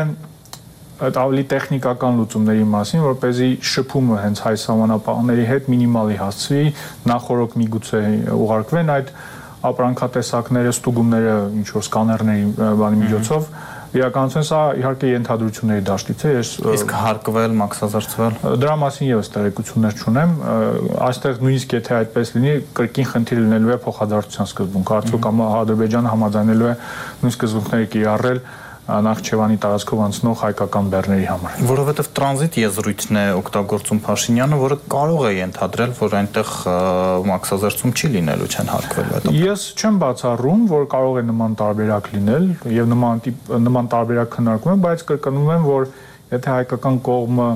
այդ ավելի տեխնիկական լուծումների մասին, որ เป զի շփումը հենց հայ սահմանապահների հետ մինիմալի հասցվի, նախորոք միգուցե ուղարկվեն այդ ապրանքատեսակները, ստուգումները ինչ որ սկաներների բանի միջոցով իրականացան, սա իհարկե ենթադրությունների դաշտից է, ես իսկ հարկվել, մաքսազերծվել դրա մասին եւս տեղեկություններ չունեմ, այստեղ նույնիսկ եթե այդպես լինի, կրկին խնդիր լինելու է փոխադարձության սկզբունք, արդյոք Ադրբեջանը համաձայնելու է նույն սկզբունքները կիրառել Նախճեվանի տարածքով անցնող հայկական բեռների համար։ Որովհետև տրանզիտ եզրույթն է օգտագործում Փաշինյանը, որը կարող է ենթադրել, որ այնտեղ մաքսազերծում չի լինելու, չեն հարկվելու այդ։ Ես չեմ բացառում, որ կարող է նման տարբերակ լինել եւ նման տիպ նման տարբերակ քննարկում եմ, բայց կրկնում եմ, որ եթե հայկական կողմը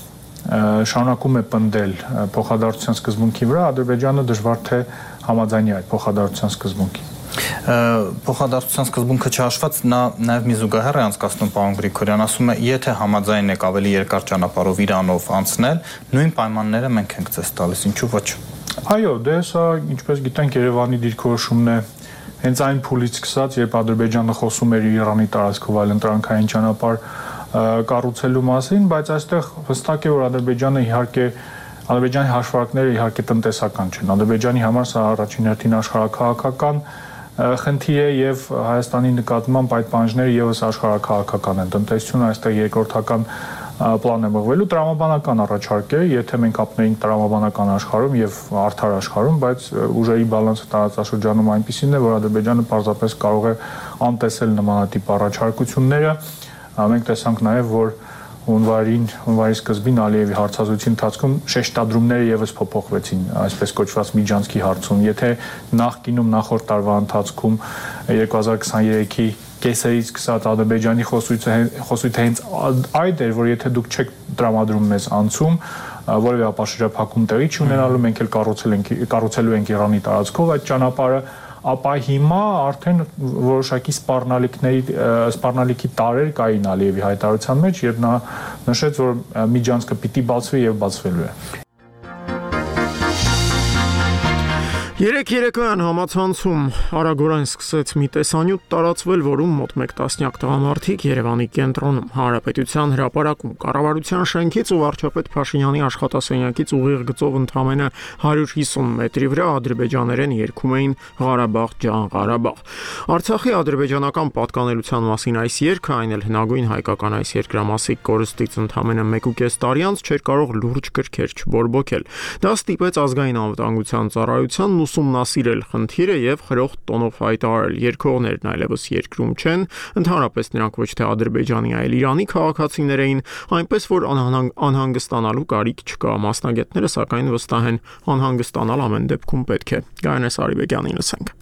շարունակում է պնդել փոխադարձության սկզբունքի վրա, Ադրբեջանը դժվար թե համաձայնի այդ փոխադարձության սկզբունքին։ Փոխադարձության սկզբունքը չհաշված նա նաև մի զուգահեռ է անցկացնում պարոն Գրիգորյան, ասում է, եթե համաձայն եք ավելի երկար ճանապարհով Իրանով անցնել, նույն պայմանները մենք ենք ձեզ տալիս, ինչու ոչ։ Այո, դե սա ինչպես գիտենք Երևանի դիրքորոշումն է հենց այն փուլից սկսած, երբ Ադրբեջանը խոսում էր Իրանի տարածքով այլընտրանքային ճանապարհ կառուցելու մասին, բայց այստեղ հստակ է, որ Ադրբեջանը իհարկե Ադրբեջանի հաշվարկները իհարկե տնտեսական չեն։ Ադրբեջանի համար սա առաջին հերթին աշխարհաքաղաքական խնդիր է եւ Հայաստանի նկատմամբ այդ պահանջները եւս աշխարհաքաղաքական են։ Տնտեսությունը այստեղ երկրորդական պլան է մղվելու, տրամաբանական առաջարկ է, եթե մենք ապրենք տրամաբանական աշխարհում եւ արդար աշխարհում, բայց ուժերի բալանսը տարածաշրջանում այնպիսին է, որ Ադրբեջանը պարզապես կարող է անտեսել նմանատիպ առաջարկությունները։ Մենք տեսանք նաեւ, որ հունվարին, հունվարի սկզբին Ալիևի հարցազրույցի ընթացքում շեշտադրումները եւս փոփոխվեցին, այսպես կոչված Միջանցքի հարցում։ Եթե նախկինում նախորդ տարվա ընթացքում երկու հազար քսաներեքի կեսերից սկսած Ադրբեջանի խոսույցը խոսույթը հենց այդ էր, որ եթե դուք չեք տրամադրում մեզ անցում, որևէ ապաշրջափակում տեղի չունենալու, մենք էլ կառուցել ենք կառուցելու ենք Իրանի տարածքով այդ ճանապարհը, ապա հիմա արդեն որոշակի սպառնալիքների սպառնալիքի տարեր կային Ալիևի հայտարարության մեջ, երբ նա նշեց, որ Միջանցքը պիտի բացվի եւ բացվելու է։ Երեք երեկոյան համացանցում արագորեն սկսեց մի տեսանյութ տարածվել, որում մոտ մեկ տասնյակ տղամարդիկ Երևանի կենտրոնում Հանրապետության հրապարակում կառավարության շենքից ու վարչապետ Փաշինյանի աշխատասենյակից ուղիղ գծով ընդամենը հարյուր հիսուն մետրի վրա ադրբեջաներեն երգում էին Ղարաբաղ ջան Ղարաբաղ։ Արցախի ադրբեջանական պատկանելության մասին այս երգը, այն էլ հնագույն հայկական այս երկրամասիկ կորստից ընդամենը մեկ ու կես տարի անց չէր կարող լուրջ կրքեր չբորբոքել։ Դա ստիպեց ազգային անվտանգության ծառայությանն ուսումնասիրել խնդիրը եւ խրոխտ տոնով հայտարարել երկողներն այլևս երկրում չեն, ընդհանրապես նրանք ոչ թե Ադրբեջանի, այլ Իրանի քաղաքացիներ էին, այնպես որ անհանգստանալու կարիք չկա։ Մասնագետները սակայն վստահ են, անհանգստանալ ամեն դեպքում պետք է։ Գայանես Արիբեկյանին լսենք։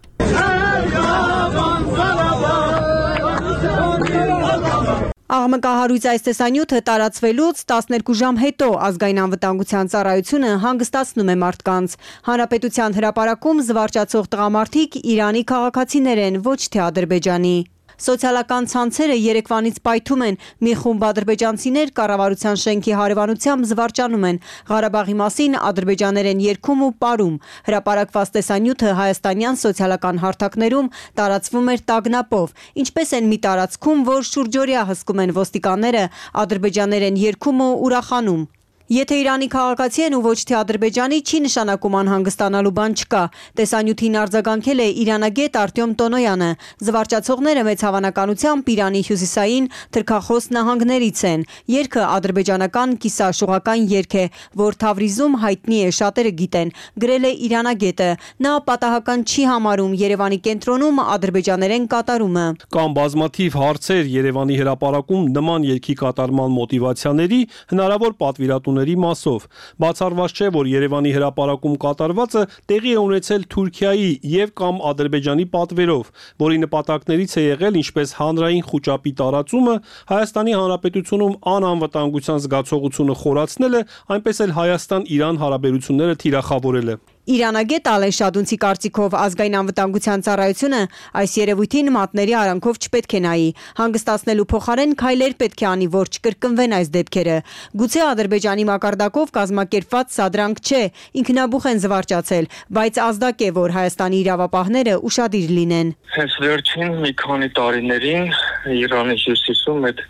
Աղմկահարույց այս տեսանյութը տարածվելուց տասներկու ժամ հետո ազգային անվտանգության ծառայությունը հանգստացնում է մարդկանց։ Հանրապետության հրապարակում զվարճացող տղամարդիկ Իրանի քաղաքացիներ են, ոչ թե Ադրբեջանի։ Սոցիալական ցանցերը երեկվանից պայթում են, մի խումբ ադրբեջանցիներ կառավարության շենքի հարևանությամբ զվարճանում են, Ղարաբաղի մասին ադրբեջաներեն երգում ու պարում։ Հրապարակված տեսանյութը հայաստանյան սոցիալական հարթակներում տարածվում էր տագնապով, ինչպես են մի տարածքում, որ շուրջօրյա հսկում են ոստիկանները, ադրբեջաներեն երգում ու ուրախանում։ Եթե Իրանի քաղաքացի են ու ոչ թե Ադրբեջանի, չի նշանակում անհանգստանալու բան չկա։ Տեսանյութին արձագանքել է իրանագետ Արտյոմ Տոնոյանը։ Զվարճացողները մեծ հավանականությամբ Իրանի հյուսիսային թրքախոս նահանգներից են։ Երգը ադրբեջանական կիսաշուղական երգ է, որ Թավրիզում հայտնի է, շատերը գիտեն, գրել է իրանագետը։ Նա պատահական չի համարում Երևանի կենտրոնում ադրբեջաներեն կատարումը։ Կամ բազմաթիվ հարցեր Երևանի հրապարակում նման երգի կատարման մոտիվացիաների հնարավոր պատվիրատուների մասով։ Բացառված չէ, որ Երևանի հրապարակում կատարվածը տեղի է ունեցել Թուրքիայի եւ կամ Ադրբեջանի պատվերով, որի նպատակներից է եղել ինչպես հանրային խոճապի տարածումը, Հայաստանի Հանրապետությունում անանվտանգության զգացողությունը խորացնելը, այնպես էլ Հայաստան-Իրան հարաբերությունները թիրախավորելը։ Իրանագետ Ալեն Շադունցի կարծիքով ազգային անվտանգության ծառայությունը այս երևույթին մատների արանքով չպետք է նայի, հանգստացնելու փոխարեն քայլեր պետք է անի, որ չկրկնվեն այս դեպքերը։ Գուցե Ադրբեջանի մակարդակով կազմակերպված սադրանք չէ, ինքնաբուխ են զվարճացել, բայց ազդակ է, որ Հայաստանի իրավապահները ուշադիր լինեն։ Հենց վերջին մի քանի տարիներին Իրանի հյուսիսում այդ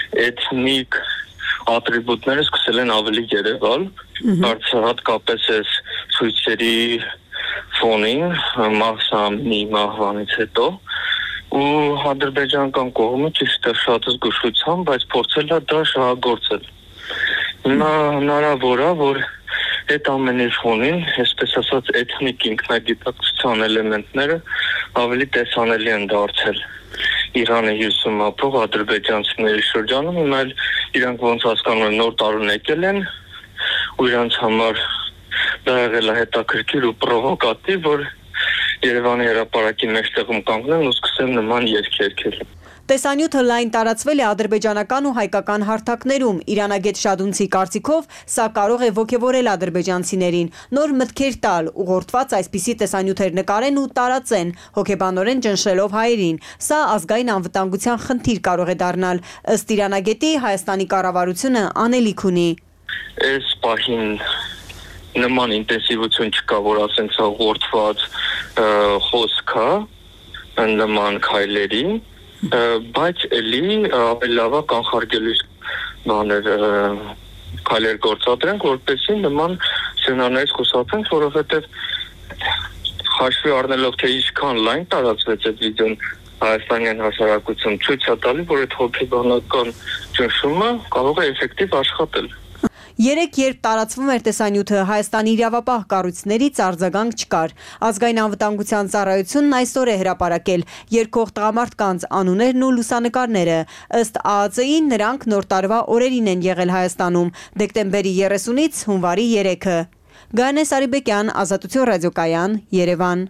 էթնիկ ատրիբուտները սկսել են ավելի երևալ, հատկապես այս ցույցերի ֆոնին, Մահսամի մահվանից հետո, ու ադրբեջանական կողմը ճիշտ է շատ զգուշությամբ, բայց փորձել է դա շահագործել։ Հիմա հնարավոր է, որ այդ ամենի ֆոնին, այսպես ասած, էթնիկ ինքնագիտակցության էլեմենտները ավելի տեսանելի են դարձել Իրանի հյուսիսում ապրող ադրբեջանցիների շրջանում, հիմա էլ իրանք ոնց հասկանում են նոր տարուն եկել են ու իրանց համար դա եղել է հետաքրքիր ու պրովոկատիվ, որ Երևանի հրապարակի մեջտեղում կանգնեն ու սկսեն նման երգ երգել։ Տեսանյութը լայն տարածվել է ադրբեջանական ու հայկական հարթակներում։ Իրանագետ Շադունցի կարծիքով սա կարող է ոգևորել ադրբեջանցիներին, նոր մտքեր տալ, ուղղորդված այսպիսի տեսանյութեր նկարեն ու տարածեն, հոգեբանորեն ճնշելով հայերին։ Սա ազգային անվտանգության խնդիր կարող է դառնալ։ Ըստ Իրանագետի, Հայաստանի կառավարությունը անելիք ունի։ Այս պահին նման ինտենսիվություն չկա, որ ասենք սա ուղղորդված խոսք է նման քայլերի, բայց էլի ավելի լավ է կանխարգելիչ բաներ քայլեր գործադրենք, որպեսզի նման սցենարներից խուսափենք, որովհետև հաշվի առնելով թե ինչքան լայն տարածվեց այդ վիդեոն հայաստանյան հասարակություն, ցույց է տալի, որ այդ հոգեբանական ճնշումը կարող է էֆեկտիվ աշխատել։ Երեք երբ տարածվում էր տեսանյութը, Հայաստանի իրավապահ կառույցներից արձագանք չկար։ Ազգային անվտանգության ծառայությունն այսօր է հրապարակել երկող տղամարդկանց անուններն ու լուսանկարները։ Ըստ Ա Ծ Ի նրանք նոր տարվա օրերին են եղել Հայաստանում՝ դեկտեմբերի երեսունից հունվարի երեքը։ Գայանե Սարիբեկյան, Ազատություն ռադիոկայան, Երևան։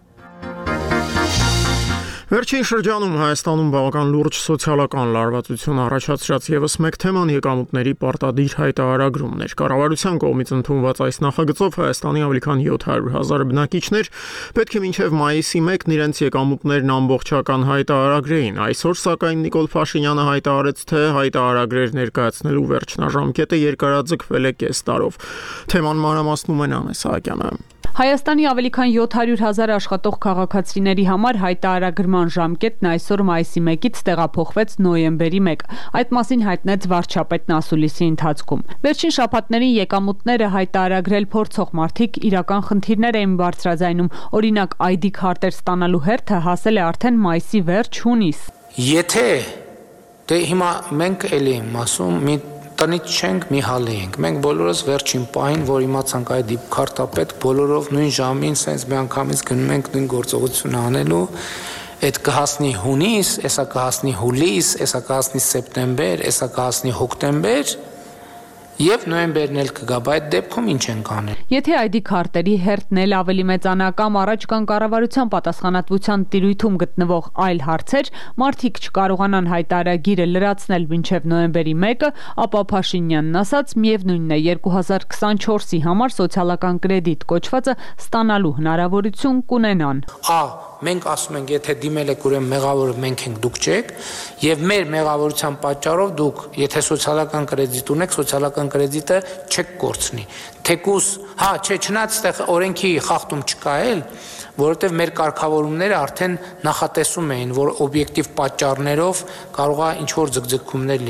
Վերջին շրջանում Հայաստանում բավական լուրջ սոցիալական լարվածություն առաջացրած եւս մեկ թեման եկամուտների պարտադիր հայտարարագրումն էր։ Կառավարության կողմից ընդունված այս նախագծով Հայաստանի ավելի քան յոթ հարյուր հազար բնակիչներ պետք է մինչև մայիսի մեկն իրենց եկամուտներն ամբողջական հայտարարագրեին։ Այսօր սակայն Նիկոլ Փաշինյանը հայտարարեց, թե հայտարարագրեր ներկայացնելու վերջնաժամկետը երկարաձգվել է կես տարով։ Թեման մանրամասնում է Նանե Սահակյանը։ Հայաստանի ավելի քան յոթ հարյուր հազար աշխատող քաղաքացիների համար հայտարարագրման ժամկետն այսօր մայիսի մեկից տեղափոխվեց նոյեմբերի մեկը։ Այդ մասին հայտնեց վարչապետն ասուլիսի ընթացքում։ Վերջին շաբաթներին եկամուտները հայտարարագրել փորձող մարդիկ իրական խնդիրներ էին բարձրաձայնում։ Օրինակ, այ դի քարտեր ստանալու հերթը հասել է արդեն մայիսի վերջ-հունիս։ Եթե դե հիմա մենք էլի եմ ասում, մի տնից չենք, մի հալի ենք։ Մենք բոլորս վերջին պահին, որ իմացանք այդ դիպ քարտապետ, բոլորով նույն ժամին սենց մի անգամից գնում ենք նույն գործողությունը անելու, այդ կհասնի հունիս, էսա կհասնի հուլիս, էսա կհասնի սեպտեմբեր, էսա կհասնի հոկտեմբեր, եւ նոյեմբերն էլ կգա, բայց դեպքում ինչ ենք անել։ Եթե այ դի քարտերի հերթն էլ ավելի մեծանա կամ առաջ կան կառավարության պատասխանատվության տիրույթում գտնվող այլ հարցեր, մարդիկ չկարողանան հայտարարագիրը լրացնել մինչև նոյեմբերի մեկը, ապա Փաշինյանն ասաց, միևնույնն է երկու հազար քսանչորսի համար սոցիալական կրեդիտ կոչվածը ստանալու հնարավորություն կունենան։ Ա Մենք ասում ենք, եթե դիմել եք, ուրեմն մեղավորը մենք ենք, դուք չեք, եւ մեր մեղավորության պատճառով դուք, եթե սոցիալական կրեդիտ ունեք, սոցիալական կրեդիտը չեք կորցնի։ Թեկուս, հա, չէ, չնայած այդտեղ օրենքի խախտում չկա էլ, որովհետեւ մեր կարգավորումները արդեն նախատեսում էին, որ օբյեկտիվ պատճառներով կարող է ինչ որ ձգձգումներ լինեն։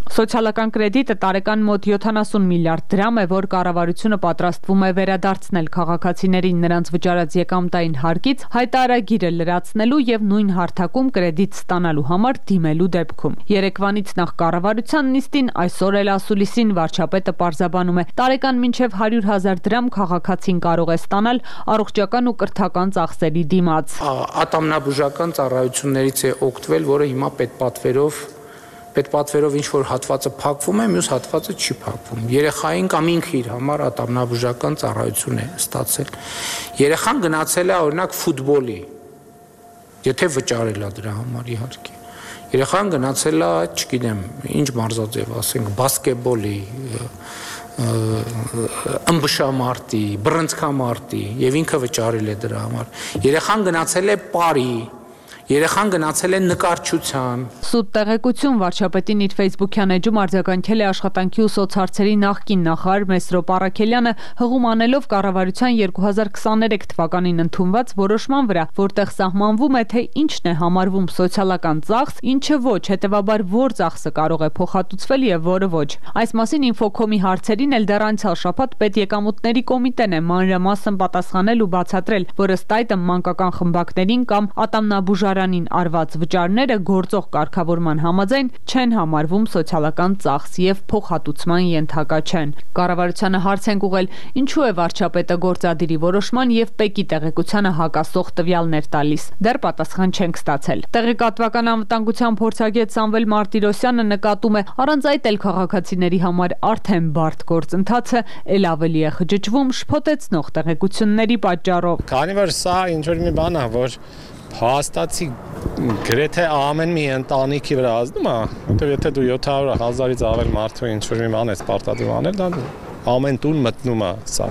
Սոցիալական կրեդիտը տարեկան մոտ յոթանասուն միլիարդ դրամ է, որ կառավարությունը պատրաստվում է վերադարձնել քաղաքացիներին նրանց վճարած եկամտային հարկից հայտարարագիրը լրացնելու եւ նույն հարթակում կրեդիտ ստանալու համար դիմելու դեպքում։ Երեկվանից նախ կառավարության նիստին, այսօր էլ ասուլիսին վարչապետը պարզաբանում է, տարեկան մինչեւ հարյուր հազար դրամ քաղաքացին կարող է ստանալ առողջական ու կրթական ծախսերի դիմաց։ Ատամնաբուժական ծառայություններից է օգտվել, որը հիմա պետպատվերով Պետպատվերով ինչ որ հատվածը փակվում է, մյուս հատվածը չի փակվում։ Երեխային կամ ինքը իր համար ատամնաբուժական ծառայություն է ստացել։ Երեխան գնացել է օրինակ ֆուտբոլի, եթե վճարել է դրա համար իհարկե։ Երեխան գնացել է, չգիտեմ, ինչ մարզաձև ասենք, բասկետբոլի, ըմբշամարտի, բռնցքամարտի եւ ինքը վճարել է դրա համար։ Երեխան գնացել է պարի, Երեխան գնացել է նկարչության։ Սուտ տեղեկություն վարչապետին իր Facebook-յան էջում արձագանքել է աշխատանքի ու սոցհարցերի նախկին նախարար Մեսրոպ Առաքելյանը, հղում անելով կառավարության երկու հազար քսաներեք թվականին ընդունված որոշման վրա, որտեղ սահմանվում է, թե ինչն է համարվում սոցիալական ծախս, ինչը ոչ, հետևաբար որ ծախսը կարող է փոխհատուցվել եւ որը ոչ։ Այս մասին Infocom-ի հարցերին էլ դեռ անցյալ շաբաթ պետեկամուտների կոմիտեն է մանրամասն պատասխանել ու բացատրել, որ ըստ այդմ մանկական խմբակներին կամ ատամնաբուժ արված վճարները գործող կարգավորման համաձայն չեն համարվում սոցիալական ծախս եւ փոխհատուցման ենթակա չեն։ Կառավարությանը հարց են ուղղել, ինչու է վարչապետը գործադիրի որոշման եւ ՊԵԿ-ի տեղեկությանը հակասող տվյալներ տալիս։ Դեռ պատասխան չենք ստացել։ Տեղեկատվական անվտանգության փորձագետ Սամվել Մարտիրոսյանը նկատում է, առանց այդ էլ քաղաքացիների համար արդեն բարդ գործընթացը ել ավելի է խճճվում շփոթեցնող տեղեկությունների պատճառով։ Քանի որ սա ինչ որ մի բան է, որ հաստատի գրեթե ամեն մի ընտանիքի վրա ազդում է, որտեղ եթե դու յոթ հարյուր հազարից ավել մարդու ինչ որ մի բան ես պարտադիր անել, դա ամեն տուն մտնում է սա։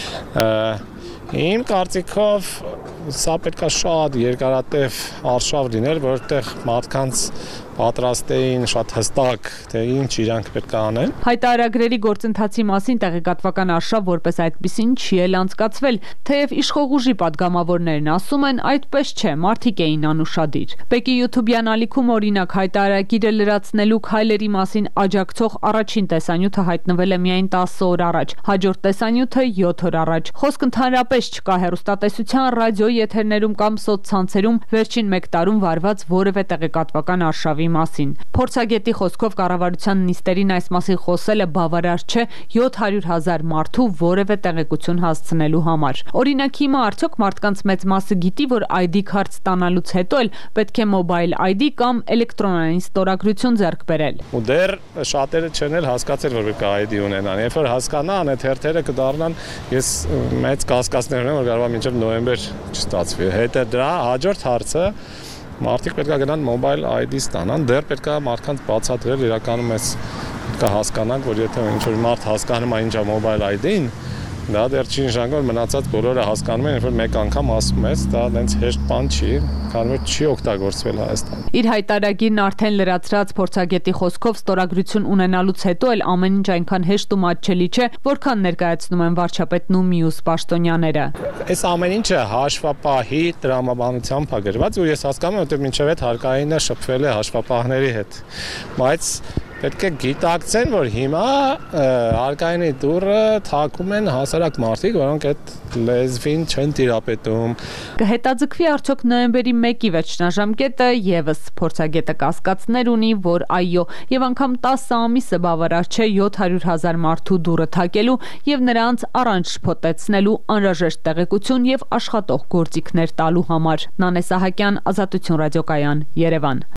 Իմ կարծիքով սա պետք է շատ երկարատև արշավ լիներ, որտեղ մարդկանց պատրաստ էին շատ հստակ, թե ինչ իրանք պետք է անեն։ Հայտարարագրերի գործընթացի մասին տեղեկատվական արշավ որպես այդպիսին չի էլ անցկացվել, թեև իշխող ուժի падգամավորներն ասում են, այդպես չէ, մարդիկ էին անուշադիր։ ՊԵԿ-ի YouTube-յան ալիքում օրինակ հայտարարագիրը լրացնելու քայլերի մասին աջակցող առաջին տեսանյութը հայտնվել է միայն տասը օր առաջ, հաջորդ տեսանյութը յոթ օր առաջ։ Խոսք ընդհանրապես չկա հեռուստատեսության, ռադիոյի եթերներում կամ սոցցանցերում վերջին մեկ տարում վարված որևէ տեղեկատվական արշավի մասին։ Փորձագետի խոսքով կառավարության նիստերին այս մասին խոսելը բավարար չէ յոթ հարյուր հազար մարդու որևէ տեղեկություն հասցնելու համար։ Օրինակ հիմա արդյոք մարդկանց մեծ մասը գիտի, որ այ դի քարտ ստանալուց հետո էլ պետք է մոբայլ այ դի կամ էլեկտրոնային ստորագրություն ձեռք բերել։ Ու դեռ շատերը չեն էլ հասկացել, որ պետք է այ դի ունենան։ Երբ որ հասկանան, այդ հերթերը կդառնան, ես մեծ կասկածներ ունեմ, որ կարող է մինչև նոյեմբեր չստացվի։ Հետո դրա հաջորդ հարցը մարդիկ պետք է գնան մոբայլ այ դի ստանան, դեռ պետք է մարդկանց բացատրել, իրականում ես պետք է հասկանանք, որ եթե ինչ-որ մարդ հասկանում է ինչ է մոբայլ այ դին, դա դեռ չի նշանակում, որ մնացած բոլորը հասկանում են, երբ որ մեկ անգամ ասում ես, դա այնց հեշտ բան չի, քանի որ չի օգտագործվել Հայաստանում։ Իր հայտարարագիրն արդեն լրացրած փորձագետի խոսքով ստորագրություն ունենալուց հետո էլ ամեն ինչ այնքան հեշտ ու մատչելի չէ, որքան ներկայացնում են վարչապետն ու մյուս պաշտոնյաները։ Այս ամեն ինչը հաշվապահի տրամաբանությամբ է գրված, ու ես հասկանում եմ, որ մինչև այդ հարկայինը շփվել է հաշվապահների հետ, բայց պետք է գիտակցեն, որ հիմա հարկայինի դուռը թակում են հասարակ մարդիկ, որոնք այդ լեզվին չեն տիրապետում։ Կհետաձգվի արդյոք նոյեմբերի մեկի վերջնաժամկետը եւս փորձագետը կասկածներ ունի, որ այո, եւ անգամ տասը ամիսը բավարար չէ յոթ հարյուր հազար մարդու դուռը թակելու եւ նրանց առանց շփոթեցնելու անհրաժեշտ տեղեկություն եւ աշխատող գործիքներ տալու համար։ Նանե Սահակյան, Ազատություն ռադիոկայան, Երևան։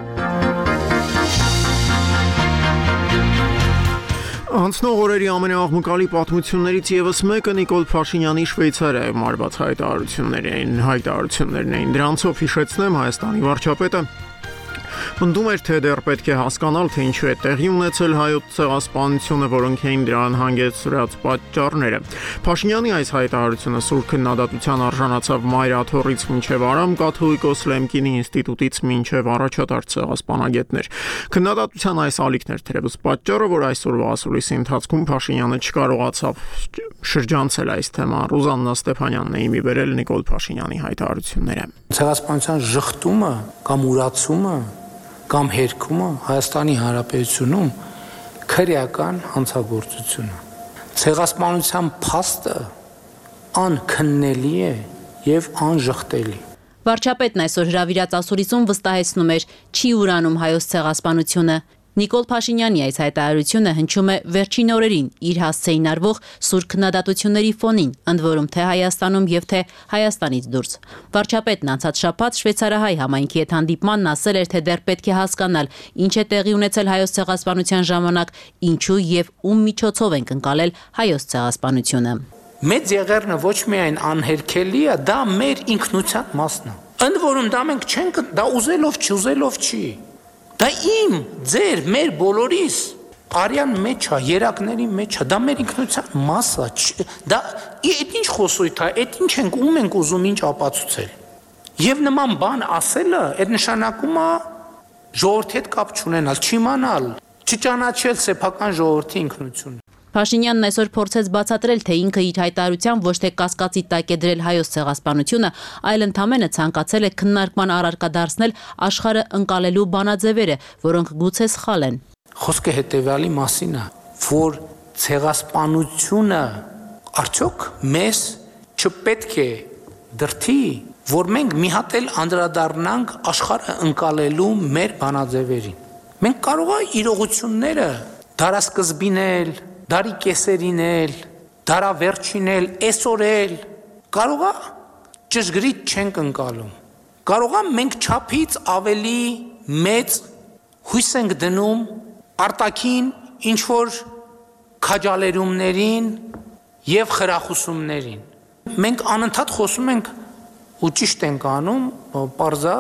Անցնող օրերի ամենաաղմկալի պատմություններից եւս մեկը Նիկոլ Փաշինյանի Շվեյցարիայում արված հայտարարություններն հայտարարություններն էին։ Դրանցով հիշեցնեմ, Հայաստանի վարչապետը պնդում էր, թե դեռ պետք է հասկանալ, թե ինչու է տեղի ունեցել հայոց ցեղասպանությունը, որոնք էին դրան հանգեցրած պատճառները։ Փաշինյանի այս հայտարարությունը սուր քննադատության արժանացավ Մայրաթորից մինչև Արամ կաթողիկոս Լեմկինի ինստիտուտից մինչև առաջատար ցեղասպանագետներ։ Քննադատության այս ալիքն էր թերևս պատճառը, որ այսօրվա ասուլիսի ընթացքում Փաշինյանը չկարողացավ շրջանցել այս թեման։ Ռուզաննա Ստեփանյանն է իմի բերել Նիկոլ Փաշինյանի հայտարարությունները։ Ցեղասպանության ժխտումը կամ ուրացումը կամ հերկումը Հայաստանի Հանրապետությունում քրեական հանցագործությունը։ Ցեղասպանության փաստը անքննելի է եւ անժխտելի։ Վարչապետն այսօր հրավիրած ասուլիսում վստահեցնում էր չի ուրանում հայոց ցեղասպանությունը։ Նիկոլ Փաշինյանի այս հայտարարությունը հնչում է վերջին օրերին իր հասցեին արվող սուր քննադատությունների ֆոնին, ընդ որում թե Հայաստանում եւ թե Հայաստանից դուրս։ Վարչապետն անցած շաբաթ շվեյցարահայ համայնքի հետ հանդիպմանն ասել էր, թե դեռ պետք է հասկանալ, ինչ է տեղի ունեցել հայոց ցեղասպանության ժամանակ, ինչու եւ ում միջոցով ենք ընկալել հայոց ցեղասպանությունը։ Մեծ եղերնը ոչ միայն անհերքելի է, դա մեր ինքնության մասն է։ Ընդ որում դա մենք չենք, դա ուզելով չուզելով չի։ Դա իմ, ձեր, մեր բոլորիս արյան մեջ է, երակների մեջ է, դա մեր ինքնության մասը է։ Դա այդ ինչ խոսույթ է, այդ ինչ ենք, ում ենք ուզում ինչ ապացուցել։ Եվ նման բան ասելը, այդ նշանակում է ժողովրդի հետ կապ չունենալ, չիմանալ, չճանաչել սեփական ժողովրդի ինքնությունը։ Փաշինյանն այսօր փորձեց բացատրել, թե ինքը իր հայտարարությամբ ոչ թե կասկածի տակ է դրել հայոց ցեղասպանությունը, այլ ընդհանրապես ցանկացել է քննարկման առարկա դարձնել աշխարհը ընկալելու բանաձևերը, որոնք գուցե սխալ են։ Խոսքը հետևյալի մասին է, որ ցեղասպանությունը արդյոք մեզ չպետք է դրթի, որ մենք մի հատ էլ անդրադառնանք աշխարհը ընկալելու մեր բանաձևերին։ Մենք կարող է իրողությունները դարասկզբին էլ դարի կեսերին էլ, դարավերջին էլ, այսօր էլ, կարող է ճշգրիտ չենք ընկալում։ Կարող է մենք չափից ավելի մեծ հույս ենք դնում արտաքին ինչ-որ քաջալերումներին և խրախուսումներին։ Մենք անընդհատ խոսում ենք ու ճիշտ ենք անում, պարզա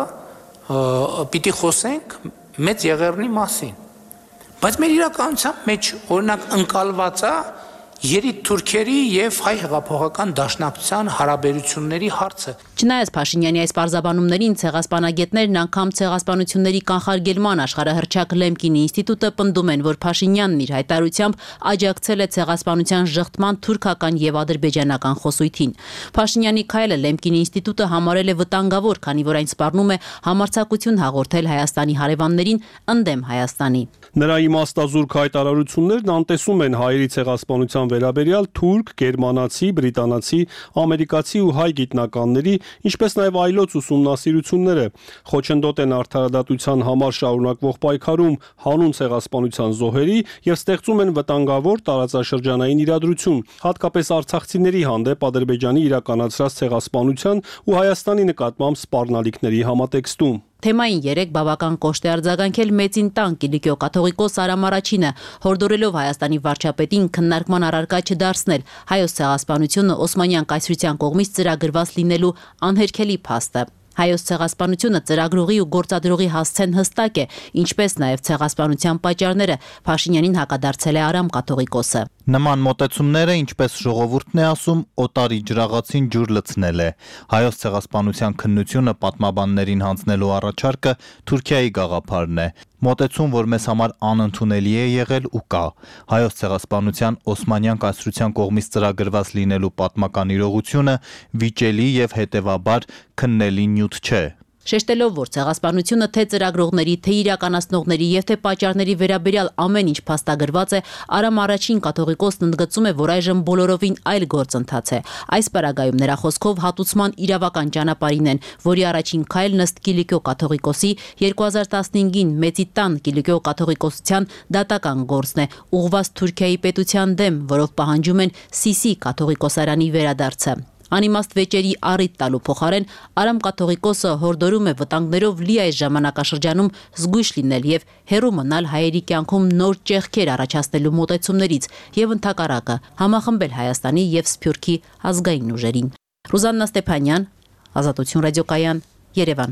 պիտի խոսենք մեծ եղերնի մասին։ Բայց մեր իրականության մեջ օրինակ ընկալված է երիտ թուրքերի եւ հայ հեղափոխական դաշնակցության հարաբերությունների հարցը։ Չնայած Փաշինյանի այս պարզաբանումներին ցեղասպանագետներն անգամ ցեղասպանությունների կանխարգելման աշխարհահռչակ Լեմկինի ինստիտուտը պնդում են, որ Փաշինյանն իր հայտարարությամբ աջակցել է ցեղասպանության ժխտման թուրքական եւ ադրբեջանական խոսույթին։ Փաշինյանի քայլը Լեմկինի ինստիտուտը համարել է վտանգավոր, քանի որ այն սպառնում է համարձակություն հաղորդել Հայաստանի հարևաններին ընդդեմ Հայաստանի։ Նրա իմաստազուրկ հայտարարություններն անտեսում են հայերի ցեղասպանության վերաբերյալ թուրք, գերմանացի, բրիտանացի, ամերիկացի ու հայ գիտնականների, ինչպես նաև այլոց ուսումնասիրությունները, խոչընդոտ են արդարադատության համար շարունակվող պայքարում հանուն ցեղասպանության զոհերի եւ ստեղծում են վտանգավոր տարածաշրջանային իրադրություն, հատկապես արցախցիների հանդեպ Ադրբեջանի իրականացրած ցեղասպանության ու Հայաստանի նկատմամբ սպառնալիքների համատեքստում։ Թեմային երեք բավական կոշտ է արձագանքել մեծին տան Կիլիկիո կաթողիկոս Արամ Արաչինը, հորդորելով Հայաստանի վարչապետին քննարկման առարկա չդարձնել հայոց ցեղասպանությունը Օսմանյան կայսրության կողմից ծրագրված լինելու անհերքելի փաստը։ Հայոց ցեղասպանությունը ծրագրողի ու գործադրողի հասցեն հստակ է, ինչպես նաև ցեղասպանության պատճառները, Փաշինյանին հակադարձել է Արամ կաթողիկոսը։ Նման մոտեցումները, ինչպես ժողովուրդն է ասում, օտարի ջրաղացին ջուր լցնել է։ Հայոց ցեղասպանության քննությունը պատմաբաններին հանձնելու առաջարկը Թուրքիայի գաղափարն է։ Մոտեցում, որ մեզ համար անընդունելի է եղել ու կա։ Հայոց ցեղասպանության Օսմանյան կայսրության կողմից ծրագրված լինելու պատմական իրողությունը վիճելի եւ հետեւաբար քննելի նյութ չէ։ Շեշտելով, որ ցեղասպանությունը թե ծրագրողների, թե իրականացնողների եւ թե պատճառների վերաբերյալ ամեն ինչ փաստագրված է, Արամ Արաչին կաթողիկոսն ընդգծում է, որ այժմ բոլորովին այլ գործընթաց է։ Այս պարագայում նրա խոսքով հատուցման իրավական ճանապարհին են, որի առաջին քայլն ըստ Կիլիկիո կաթողիկոսի երկու հազար տասնհինգին մեծի տան Կիլիկիո կաթողիկոսության դատական գործն է, ուղղված Թուրքիայի պետության դեմ, որով պահանջում են Սիսի կաթողիկոսարանի վերադարձը։ Անիմաստ վեճերի առիթ տալու փոխարեն Արամ կաթողիկոսը հորդորում է վտանգներով լի այս ժամանակաշրջանում զգույշ լինել եւ հեռու մնալ հայերի կյանքում նոր ճեղքեր առաջացնելու մոտեցումներից եւ ընդհակառակը համախմբել Հայաստանի եւ Սփյուռքի ազգային ուժերին։ Ռուզաննա Ստեփանյան, Ազատություն ռադիոկայան, Երևան։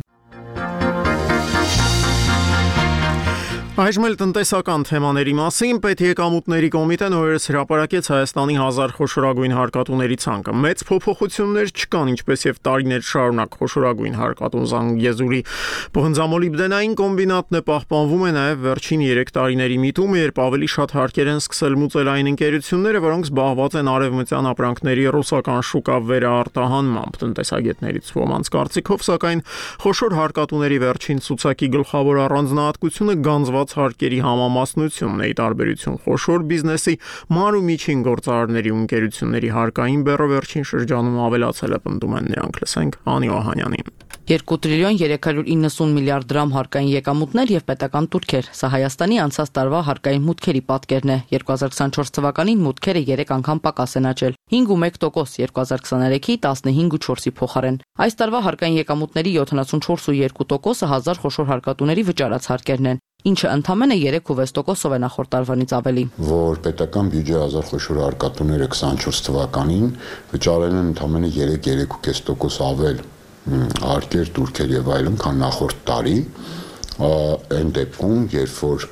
Այժմ էլ տնտեսական թեմաների մասին Պետեկամուտների կոմիտեն օրերս հրապարակեց Հայաստանի հազար խոշորագույն հարկատուների ցանկը։ Մեծ փոփոխություններ չկան, ինչպես եւ տարիներ շարունակ խոշորագույն հարկատուն Զանգեզուրի պղնձամոլիբդենային կոմբինատն է պահպանվում է նաեւ վերջին երեք տարիների միտումը, երբ ավելի շատ հարկեր են սկսել մուծել այն ընկերությունները, որոնք զբաղված են արևմտյան ապրանքների ռուսական շուկա վերաարտահանմամբ։ Տնտեսագետներից ոմանց կարծիքով, սակայն խոշոր հարկատուների վերջին ցուցակի գլխավոր առանձնահատկությունը գանձված կառուցված հարկերի համամասնությունն է՝ ի տարբերություն խոշոր բիզնեսի, ման ու միջին գործարարների ու ընկերությունների հարկային բեռը վերջին շրջանում ավելացել է, պնդում են նրանք։ Լսենք Անի Օհանյանին։ երկու տրիլիոն երեք հարյուր իննսուն միլիարդ դրամ հարկային եկամուտներ եւ պետական տուրքեր։ Սա Հայաստանի անցած տարվա հարկային մուտքերի պատկերն է։ երկու հազար քսանչորս թվականին մուտքերը երեք անգամ պակաս են աճել՝ հինգ ու մեկ տոկոս, երկու հազար քսաներեքի տասնհինգ ու չորսի փոխարեն։ Այս տարվա հարկային եկամուտների յոթանասունչորս ու երկու տոկոսը հազար խոշոր հարկատուների վճարած հարկերն են, ինչը ընդամենը երեք ու վեց տոկոսով է նախորդ տարվանից ավելի։ Որ պետական բյուջե հազար խոշոր հարկատուները քսանչորս թվականին վճարել են ընդամենը երեք երեք ու կես տոկոս ավել հարկեր, տուրքեր եւ այլն, քան նախորդ տարի, այն դեպքում, երբ որ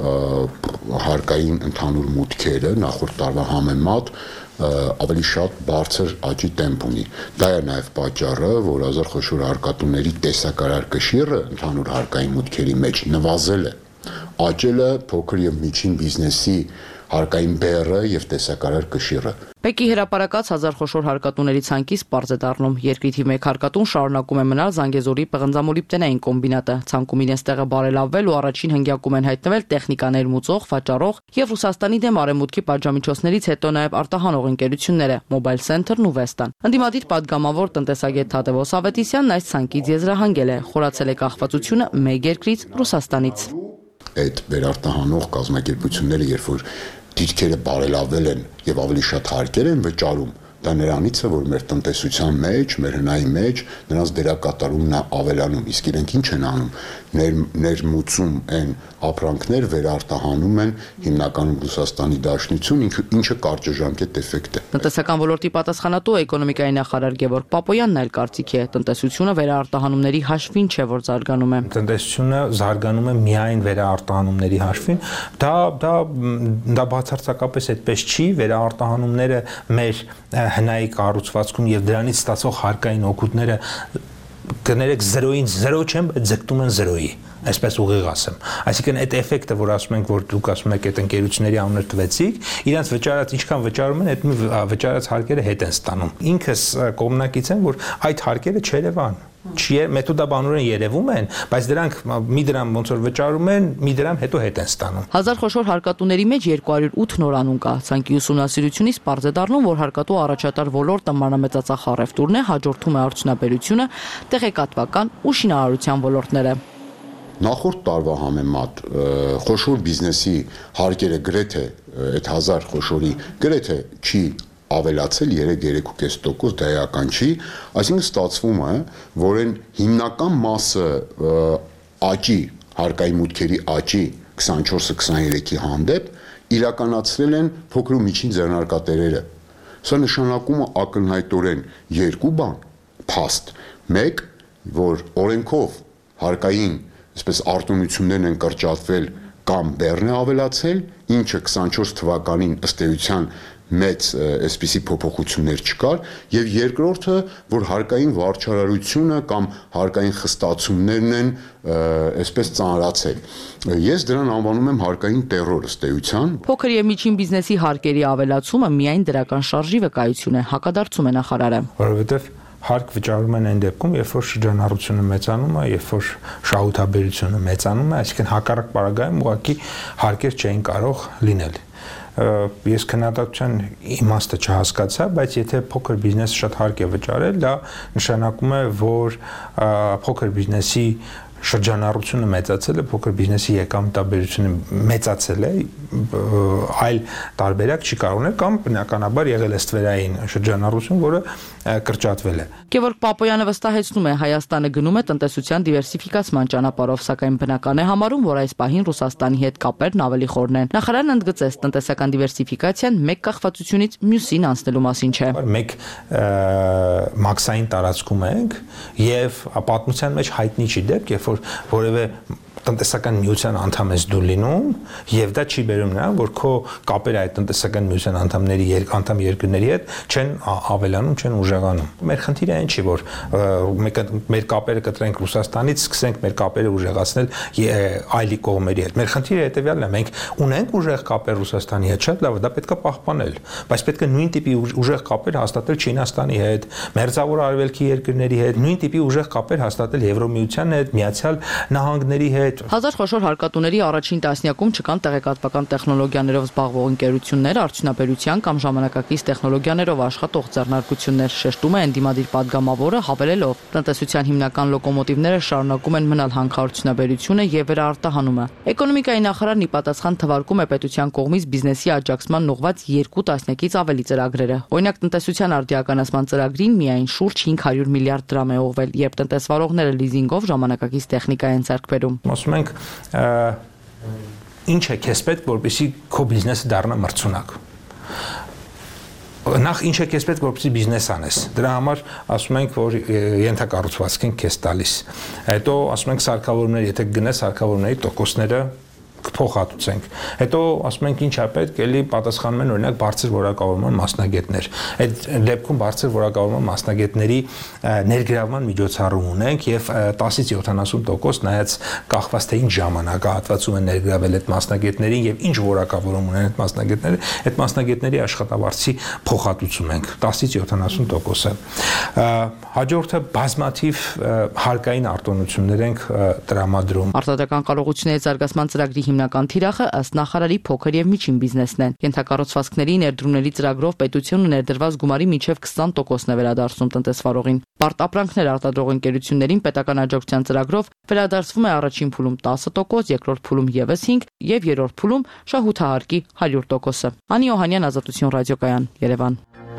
հարկային ընդհանուր մուտքերը նախորդ տարվա համեմատ ավելի շատ բարձր աճի տեմպ ունի։ Դա է նաև պատճառը, որ հազար խոշոր հարկատուների տեսակարար կշիռը ընդհանուր հարկային մուտքերի մեջ նվազել է։ Աճել է փոքր եւ միջին բիզնեսի հարկային բեռը եւ տեսակարար կշիռը։ Պեկի հրապարակած հազար խոշոր հարկատուների ցանկից պարզ է դառնում։ Երկրի թիվ մեկ հարկատուն շարունակում է մնալ Զանգեզուրի պղնձամոլիբդենային կոմբինատը։ Ցանկում իրենց տեղը բարելավվել ու առաջին հնգյակում են հայտնվել տեխնիկաներ մուծող, վաճառող եւ Ռուսաստանի դեմ արևմուտքի պատժամիջոցներից հետո նաեւ արտահանող ընկերությունները՝ Mobile Center-ն ու Vestan։ Ընդդիմադիր падգամավոր տնտեսագետ Թադևոս Ավետիսյանն այս ցանկից եզրահանգել է։ Խորացել է կախվածությունը մեկ երկրից՝ Ռուսաստանից։ Այդ վերարտահանող կազմակերպությունները, երբ որ դիրքերը բարելավել են եւ ավելի շատ հարկեր են վճարում, դա նրանից է, որ մեր տնտեսության մեջ, մեր հնայի մեջ նրանց դերակատարումն է ավելանում, իսկ իրենք ինչ են անում, ներ, ներմուծում են ապրանքներ, վերարտահանում են հիմնականում Ռուսաստանի Դաշնություն, ինչը կարճաժամկետ էֆեկտ է։ Տնտեսական ոլորտի պատասխանատու էկոնոմիկայի նախարար Գևորգ Պապոյանն այլ կարծիքի է, տնտեսությունը վերարտահանումների հաշվին չէ, որ զարգանում է։ Տնտեսությունը զարգանում է միայն վերարտահանումների հաշվին, դա դա դա բացարձակապես այդպես չի, վերարտահանումները մեր հնայի կառուցվածքում եւ դրանից ստացող հարկային օգուտները կներեք զրոյին զրո չեն, բայց ձգտում են զրոյի, այսպես ուղիղ ասեմ։ Այսինքն այդ էֆեկտը, որ ասում ենք, որ դուք ասում եք այդ ընկերությունների անունը տվեցիք, իրանց վճարած ինչքան վճարում են, այդ վճարած հարկերը հետ են ստանում։ Ինքս կողմնակից եմ, որ այդ հարկերը չերևան չի մեթոդաբանորեն երևում են, բայց դրանք մի դրամ ոնց որ վճարում են, մի դրամ հետո հետ են ստանում։ Հազար խոշոր հարկատուների մեջ երկու հարյուր ութ նորանուն կա։ Ցանկի ուսումնասիրությունից պարզ է դառնում, որ հարկատու առաջատար ոլորտը մանրամեծածախ առևտուրն է, հաջորդում է արդյունաբերությունը, տեղեկատվական ու շինարարության ոլորտները։ Նախորդ տարվա համեմատ խոշոր բիզնեսի հարկերը գրեթե այդ հազար խոշորի գրեթե չի ավելացել երեք երեք ու կես տոկոս, դա էական չի, այսինքն ստացվում է, որ այն հիմնական մասը աճի, հարկային մուտքերի աճի քսանչորսը քսաներեքի հանդեպ իրականացրել են փոքր ու միջին ձեռնարկատերերը։ Սա նշանակում է ակնհայտորեն երկու բան, փաստ։ Մեկ, որ օրենքով հարկային, այսպես արտոնություններն են կրճատվել կամ բեռն է ավելացել, ինչը քսանչորս թվականին ըստ էության մեծ այսպիսի փոփոխություններ չկար, եւ երկրորդը, որ հարկային վարչարարությունը կամ հարկային խստացումներն են այսպես ծանրացել։ Ես դրան անվանում եմ հարկային տերոր ըստ էության։ Փոքր եւ միջին բիզնեսի հարկերի ավելացումը միայն դրական շարժի վկայություն է, հակադարձում է նախարարը։ Որովհետեւ հարկ վճարում են այն դեպքում, երբ որ շրջանառությունը մեծանում է, երբ որ շահութաբերությունը մեծանում է, այսինքն հակառակ պարագայում ուղղակի հարկեր չէին կարող լինել։ Ես քննադատության իմաստը չհասկացա, բայց եթե փոքր բիզնեսը շատ հարկ է վճարել, դա նշանակում է, որ փոքր բիզնեսի շրջանառությունը մեծացել է, փոքր բիզնեսի եկամտաբերությունը մեծացել է, այլ տարբերակ չի կարող ունենալ կամ բնականաբար եղել է ստվերային շրջանառություն, որը կրճատվել է։ Գևորգ Պապոյանը վստահեցնում է, Հայաստանը գնում է տնտեսության դիվերսիֆիկացման ճանապարհով, սակայն բնական է համարում, որ այս պահին Ռուսաստանի հետ կապերն ավելի խորն են։ Նախարարն ընդգծեց, տնտեսական դիվերսիֆիկացիան մեկ կախվածությունից մյուսին անցնելու մասին չէ։ Մեկ մաքսային տարածքում ենք եւ պատմության մեջ հայտնի չի դեպք, երբ որ որևէ տնտեսական միության անդամ ես դու լինում եւ դա չի բերում նրան, որ քո կապերը այդ տնտեսական միության անդամների անդամ երկրների հետ չեն ավելանում, չեն ուժեղանում։ Մեր խնդիրը այն չի, որ մեր կապերը կտրենք Ռուսաստանից, սկսենք մեր կապերը ուժեղացնել այլ կողմերի հետ։ Մեր խնդիրը հետեւյալն է, մենք ունենք ուժեղ կապեր Ռուսաստանի հետ, շատ լավ, դա պետք է պահպանել, բայց պետք է նույն տիպի ուժեղ կապեր հաստատել Չինաստանի հետ, Մերձավոր Արևելքի երկրների հետ, նույն տիպի ուժեղ կապեր հաստատել Եվրոմիության հետ, Միացյալ Միացյալ Նահանգների հետ։ Հազար խոշոր հարկատուների առաջին տասնյակում չկան տեղեկատվական տեխնոլոգիաներով զբաղվող ընկերություններ, արդյունաբերության կամ ժամանակակից տեխնոլոգիաներով աշխատող ձեռնարկություններ, շեշտում է ընդդիմադիր падգամավորը, հավելելով. տնտեսության հիմնական լոկոմոտիվները շարունակում են մնալ հանքարդյունաբերությունը եւ վերարտահանումը։ Էկոնոմիկայի նախարարն ի պատասխան թվարկում է պետության կողմից բիզնեսի աջակցման ուղղված երկու տասնյակից ավելի ծրագրերը։ Օրինակ, տնտեսության արդիականացման ծրագրին միայն շուրջ հինգ հարյուր միլիարդ դրամ է ուղղվել, երբ տնտեսվարողները լիզինգով ժամանակակից տեխնիկա են ձեռք բերում։ Ասում ենք, ինչ է քեզ պետք, որպեսզի քո բիզնեսը դառնա մրցունակ։ Նախ ինչ է քեզ պետք, որպեսզի բիզնես անես։ Դրա համար ասում ենք, որ ենթակառուցվածք են քեզ տալիս։ Հետո ասում ենք սարքավորումներ, եթե գնես սարքավորումների տոկոսները կփոխհատուցենք։ Հետո ասում ենք ինչ է պետք, էլի պատասխանում են օրինակ բարձր որակավորման մասնագետներ։ Այդ դեպքում բարձր որակավորման մասնագետների ներգրավման միջոցառում ունենք եւ տասից յոթանասուն տոկոս նայած կախված թե ինչ ժամանակահատվածում են ներգրավել այդ մասնագետներին եւ ինչ որակավորում ունեն այդ մասնագետները, այդ մասնագետների աշխատավարձի փոխհատուցում ենք տասից յոթանասուն տոկոսը։ Հաջորդը բազմաթիվ հարկային արտոնություններ ենք տրամադրում։ Արտադրական կարողությունների զարգացման ծրագրի հիմնական թիրախը ըստ նախարարի փոքր եւ միջին բիզնեսն են։ Ենթակառուցվածքների ներդրումների ծրագրով պետությունը ներդրված գումարի մինչեւ քսան տոկոսն է վերադարձնում տնտեսվարողին։ Բարդ ապրանքներ արտադրող ընկերություններին պետական աջակցության ծրագրով վերադարձվում է առաջին փուլում տասը տոկոս, երկրորդ փուլում եւս հինգ եւ երրորդ փուլում շահութահարկի հարյուր տոկոսը։ Անի Օհանյան, Ազատություն ռադիոկայան, Երևան։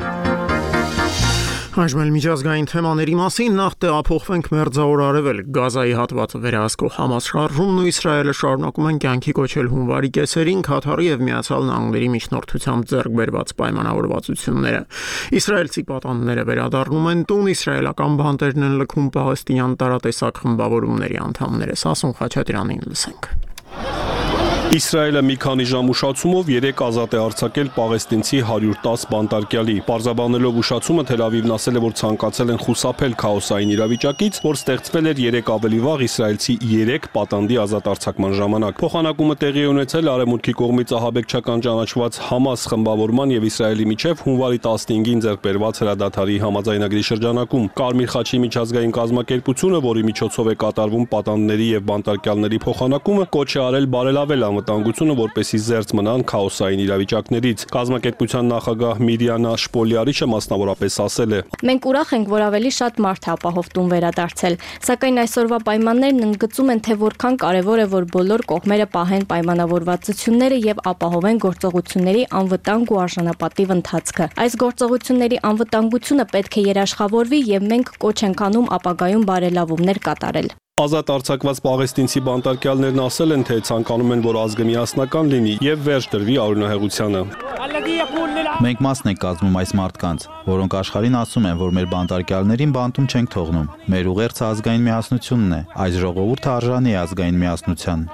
Այժմ միջազգային թեմաների մասին նախ տեղափոխվենք Մերձավոր Արևելք։ Գազայի հատվածը վերահսկող Համաս շարժումն ու Իսրայելը շարունակում են կյանքի կոչել հունվարի կեսերին Քաթարի եւ Միացյալ Նահանգների միջնորդությամբ ձեռք բերված պայմանավորվածությունները։ Իսրայելցի պատանդները վերադառնում են տուն, իսրայելական բանտերն են լքում պաղեստինյան տարատեսակ խմբավորումների անդամները։ Սասուն Խաչատրյանին լսենք։ Իսրայելը մի քանի ժամ ուշացումով երեք ազատ է արձակել պաղեստինցի հարյուր տասը բանտարկյալի։ Պարզաբանելով ուշացումը Թել Ավիվն ասել է, որ ցանկացել են խուսափել քաոսային իրավիճակից, որ ստեղծվել էր երեք ավելի վաղ իսրայելցի երեք պատանդի ազատ արձակման ժամանակ։ Փոխանակումը տեղի է ունեցել Արևմուտքի կողմից ահաբեկչական ճանաչված Համաս խմբավորման եւ Իսրայելի միջև հունվարի տասնհինգին ձեռք բերված հրադադարի համաձայնագրի շրջանակում։ Կարմիր խաչի միջազգային կազմակերպությունը, որի միջոցով է կատարվում պատանդների եւ բանտարկյալների փոխանակումը, կոչ է արել բարելավել անվտանգությունը, որպեսզի զերծ մնան քաոսային իրավիճակներից։ Կազմակերպության նախագահ Միրիանա Շպոլիարիչը մասնավորապես ասել է. Մենք ուրախ ենք, որ ավելի շատ մարդ է ապահով տուն վերադարձել, սակայն այսօրվա պայմաններն ընդգծում են, թե որքան կարևոր է, որ բոլոր կողմերը պահեն պայմանավորվածությունները եւ ապահովեն գործողությունների անվտանգ ու արժանապատիվ ընթացքը։ Այս գործողությունների անվտանգությունը պետք է երաշխավորվի եւ մենք կոչ ենք անում ապագայում բարելավումներ կատարել։ Ազատ արձակված պաղեստինցի բանտարկյալներն ասել են, թե ցանկանում են, որ ազգը միասնական լինի եւ վերջ դրվի արյունահեղությանը։ Մենք մասն ենք կազմում այս մարդկանց, որոնք աշխարհին ասում են, որ մեր բանտարկյալներին բանտում չենք թողնում։ Մեր ուղերձը ազգային միասնությունն է։ Այս ժողովուրդը արժանի է ազգային միասնության։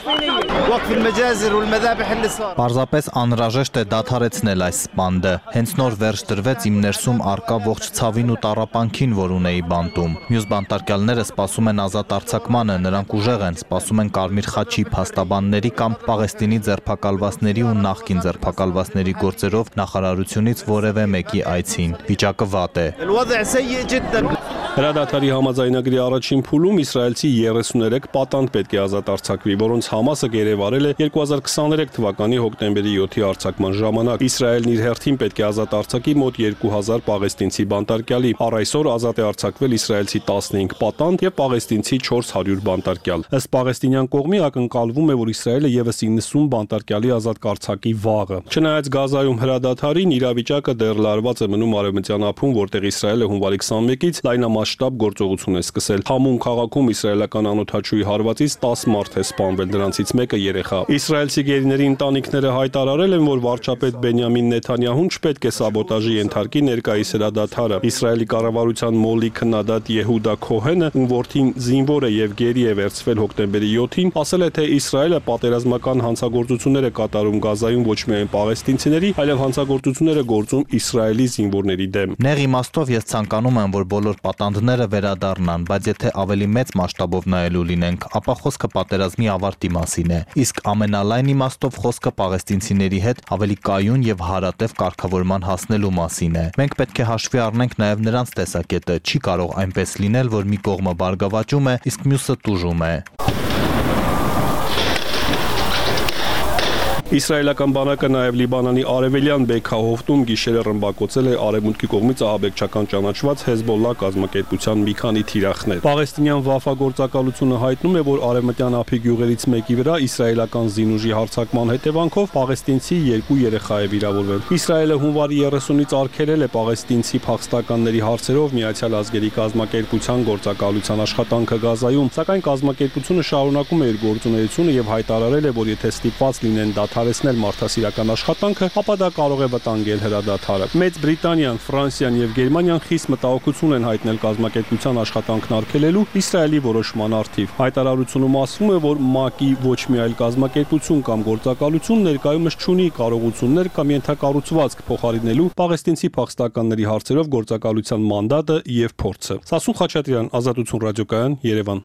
Պարզապես անհրաժեշտ է դադարեցնել այս սպանդը։ Հենց նոր վերջ դրվեց իմ ներսում արկա ողջ ցավին ու տառապանքին, որ ունեի բանտում։ Մյուս բանտարկյալները սպասում են ազատ արձակմանը, նրանք ուժեղ են, սպասում են Կարմիր խաչի փաստաբանների կամ Պաղեստինի ձերբակալվածների ու նախկին ձերբակալվածների գործերով նախարարությունից որևէ մեկի այցին։ Վիճակը վատ է։ Հրադադարի համաձայնագրի առաջին փուլում իսրայելցի երեսուներեք պատանդ պետք է ազատ արձակվի, որոնց Համասը գերեվարել է երկու հազար քսաներեք թվականի հոկտեմբերի յոթի արձակման ժամանակ։ Իսրայելն իր հերթին պետք է ազատ արձակի մոտ երկու հազար պաղեստինցի բանտարկյալի։ Առ այսօր ազատ է արձակվել իսրայելցի տասնհինգ պատանդ եւ պաղեստինցի չորս հարյուր բանտարկյալ։ Ըստ պաղեստինյան կողմի ակնկալվում է, որ Իսրայելը եւս իննսուն բանտարկյալի ազատ կարձակի վաղը։ Չնայած Գազայում հրադադարին, իրավիճակը դեռ լարված է մնում արևմտյան ափում, որտեղ Իսրայելը հունվարի քսանմեկից լայնամասշտաբ գործողություն է սկսել։ Համուն քաղաքում իսրայելական անօդաչուի հարվածից տասը մարդ է սպանվել, նրանցից մեկը երեխա։ Իսրայելցի գերիների ընտանիքները հայտարարել են, որ վարչապետ Բենյամին Նեթանյահուն չպետք է սաբոտաժի ենթարկի ներկայիս հրադադարը։ Իսրայելի կառավարության մոլի քննադատ Եհուդա Քոհենը, ում որդին զինվոր է եւ գերի է վերցվել հոկտեմբերի յոթին, ասել է, թե Իսրայելը պատերազմական հանցագործություններ է կատարում Գազայում ոչ միայն պաղեստինցիների, այլև հանցագործություններ հանցագործություններ է գործում Իսրայելի զինվորների դեմ։ Նեղ իմաստով ես ցանկանում եմ, որ բոլոր պատանդները վերադառնան, բայց եթե ավելի մեծ մասշտաբով նայելու լինենք, ապա խոսքը պատերազմի ավարտի մասին է։ Իսկ ամենալայն իմաստով խոսքը պաղեստինցիների հետ ավելի կայուն եւ հարատև կարգավորման հասնելու մասին է։ Մենք պետք է հաշվի առնենք նաեւ նրանց տեսակետը։ Չի կարող այնպես լինել, որ մի կողմը բարգավաճում է, իսկ մյուսը տուժում է։ Իսրայելական բանակը նաև Լիբանանի արևելյան Բեքա հովտում գիշերը ռմբակոծել է արևմուտքի կողմից ահաբեկչական ճանաչված Հեզբոլլա կազմակերպության մի քանի թիրախներ։ Պաղեստինյան Վաֆա գործակալությունը հայտնում է, որ արևմտյան ափի գյուղերից մեկի վրա իսրայելական զինուժի հարձակման հետևանքով պաղեստինցի երկու երեխա է վիրավորվել։ Իսրայելը հունվարի երեսունից արգելել է պաղեստինցի փախստականների հարցերով Միացյալ Ազգերի կազմակերպության գործակալության աշխատանքը Գազայում, սակայն կազմակերպությունը շարունակում է իր գործունեությունը եւ հայտարարել է, որ եթե ստիպված լինեն դադարեցնել մարդասիրական աշխատանքը, ապա դա կարող է վտանգել հրադադարը։ Մեծ Բրիտանիան, Ֆրանսիան եւ Գերմանիան խիստ մտահոգություն են հայտնել կազմակերպության աշխատանքն արգելելու Իսրայելի որոշման առթիվ։ Հայտարարությունում ասվում է, որ ՄԱԿ-ի ոչ մի այլ կազմակերպություն կամ գործակալություն ներկայումս չունի կարողություններ կամ ենթակառուցվածք փոխարինելու պաղեստինցի փախստականների հարցերով գործակալության մանդատը եւ փորձը։ Սասուն Խաչատրյան, Ազատություն ռադիոկայան, Երևան։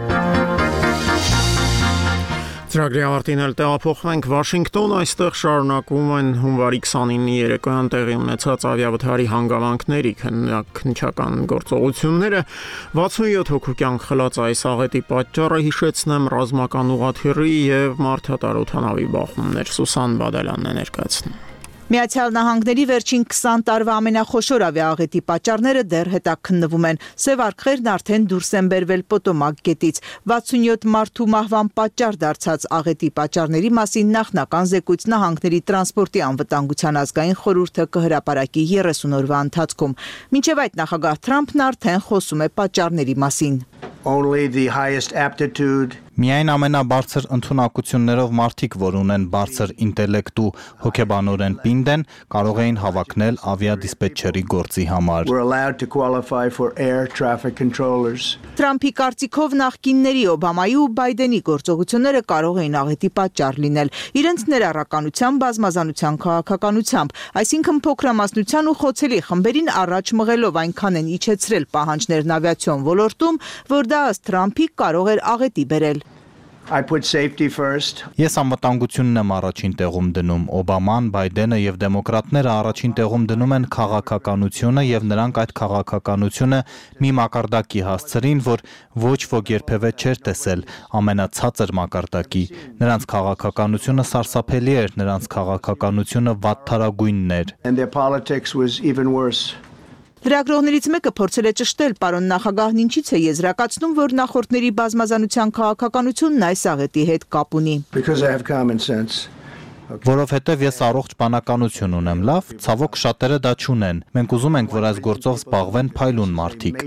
Ծրագրի ավարտին էլ տեղափոխվենք Վաշինգտոն, այստեղ շարունակում են հունվարի քսանինի երեկոյան տեղի ունեցած ավիավթարի հանգամանքների քննչական գործողությունները։ վաթսունյոթ հոգու կյանք խլած այս աղետի պատճառը հիշեցնեմ ռազմական ուղղաթիռի եւ մարդատար օդանավի բախումներ։ Սուսան Բադալյանն է ներկայացնում։ Միացյալ Նահանգների վերջին քսան տարվա ամենախոշոր ավիաաղետի պատճառները դեռ հետաքննվում են։ Սև արգղերն արդեն դուրս են բերվել Պոտոմակ գետից։ վաթսունյոթ մարդու մահվան պատճառ դարձած աղետի պատճառների մասին նախնական զեկույց Նահանգների տրանսպորտի անվտանգության ազգային խորհուրդը կհրապարակի երեսուն օրվա ընթացքում։ Մինչև այդ նախագահ Թրամփն արդեն խոսում է պատճառների մասին։ Only the highest aptitude Միայն ամենաբարձր ընդունակություններով մարդիկ, որ ունեն բարձր ինտելեկտ ու հոգեբանորեն պինդ են, կարող էին հավակնել ավիադիսպետչերի գործի համար։ were allowed to qualify for air traffic controllers. Թրամփի կարծիքով նախկինների Օբամայի ու Բայդենի գործողությունները կարող էին աղետի պատճառ լինել իրենց ներառականության բազմազանության քաղաքականությամբ, այսինքն փոքրամասնության ու խոցելի խմբերին առաջ մղելով այնքան են իջեցրել պահանջներն ավիացիոն ոլորտում, որ դա ըստ Թրամփի կարող էր աղետի բերել։ I put safety first. Ես անվտանգությունն եմ առաջին տեղում դնում։ Օբաման, Բայդենը եւ դեմոկրատները առաջին տեղում դնում են քաղաքականությունը եւ նրանք այդ քաղաքականությունը մի մակարդակի հասցրին, որ ոչ ոք երբևէ չէր տեսել, ամենացածր մակարդակի։ Նրանց քաղաքականությունը սարսափելի էր, նրանց քաղաքականությունը վատթարագույնն էր։ And their politics was even worse. Լրագրողներից մեկը փորձել է ճշտել պարոն նախագահն ինչից է եզրակացնում, որ նախորդների բազմազանության քաղաքականությունն այս աղետի հետ կապ ունի։ Because I have common sense. Որովհետև ես առողջ բանականություն ունեմ, լավ, ցավոք շատերը դա չունեն։ Մենք ուզում ենք, որ այս գործով զբաղվեն փայլուն մարդիկ։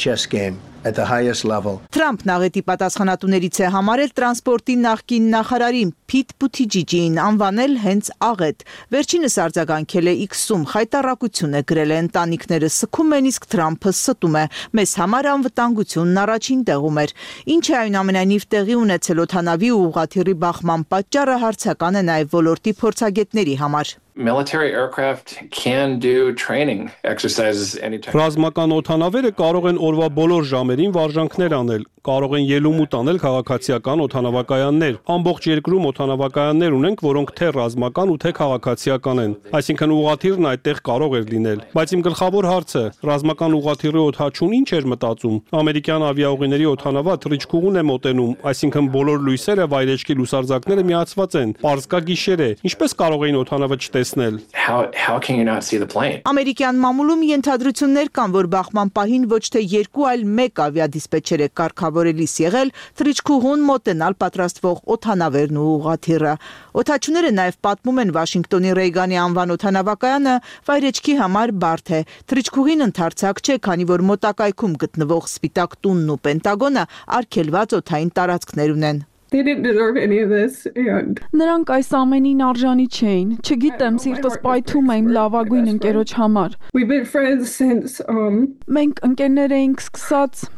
At the highest level. Թրամփն աղետի պատասխանատուներից է համարել տրանսպորտի նախկին նախարարին Փիթ Բութիջիջին, անվանել հենց աղետ։ Վերջինս արձագանքել է X-ում, խայտառակություն է գրել է ընտանիքները սգում են, իսկ Թրամփը ստում է։ Մեզ համար անվտանգությունն առաջին տեղում էր։ Ինչ է այնուամենայնիվ տեղի ունեցել օդանավի ու ուղղաթիռի բախման պատճառը հարցական է նաև ոլորտի փորձագետների համար։ Military aircraft can do training exercises anytime. Ռազմական օդանավերը կարող են օրվա բոլոր ժամերին վարժանքներ անել, կարող են ելումուտ անել քաղաքացիական օդանավակայաններ։ Ամբողջ երկրում օդանավակայաններ ունենք, որոնք թե ռազմական ու թե քաղաքացիական են։ Այսինքն ուղղաթիռն այդտեղ կարող էր լինել։ Բայց իմ գլխավոր հարցը՝ ռազմական ուղղաթիռի օդաչուն ինչ էր մտածում։ Ամերիկյան ավիաուղիների օդանավը թռիչքուղուն է մոտենում, այսինքն բոլոր լույսերը, վայրեջքի լուսարձակները միացված են։ Պարզ կա գիշեր է։ Ինչպես կարող էին օդանավը չտեսնել։ How how can you not see the plane? Ամերիկյան մամուլում ենթադրություններ կան, որ բախման պահին ոչ թե երկու, այլ մեկ ավիադիսպետչեր է կարգավորելիս եղել թռիչքուղուն մոտենալ պատրաստվող օդանավերն ու ուղղաթիռը։ Օդաչուները նաև պատմում են Վաշինգտոնի Ռեյգանի անվան օդանավակայանը վայրեջքի համար բարդ է։ Թռիչքուղին ընդարձակ չէ, քանի որ մոտակայքում գտնվող Սպիտակ տունն ու Պենտագոնը արգելված օդային տարածքներ ունեն։ They didn't deserve any of this and Նրանք այս ամենին արժանի չէին։ Չգիտեմ, սիրտս պայթում է իմ լավագույն ընկերոջ համար։ We've been friends since um Մենք ընկերներ էինք սկսած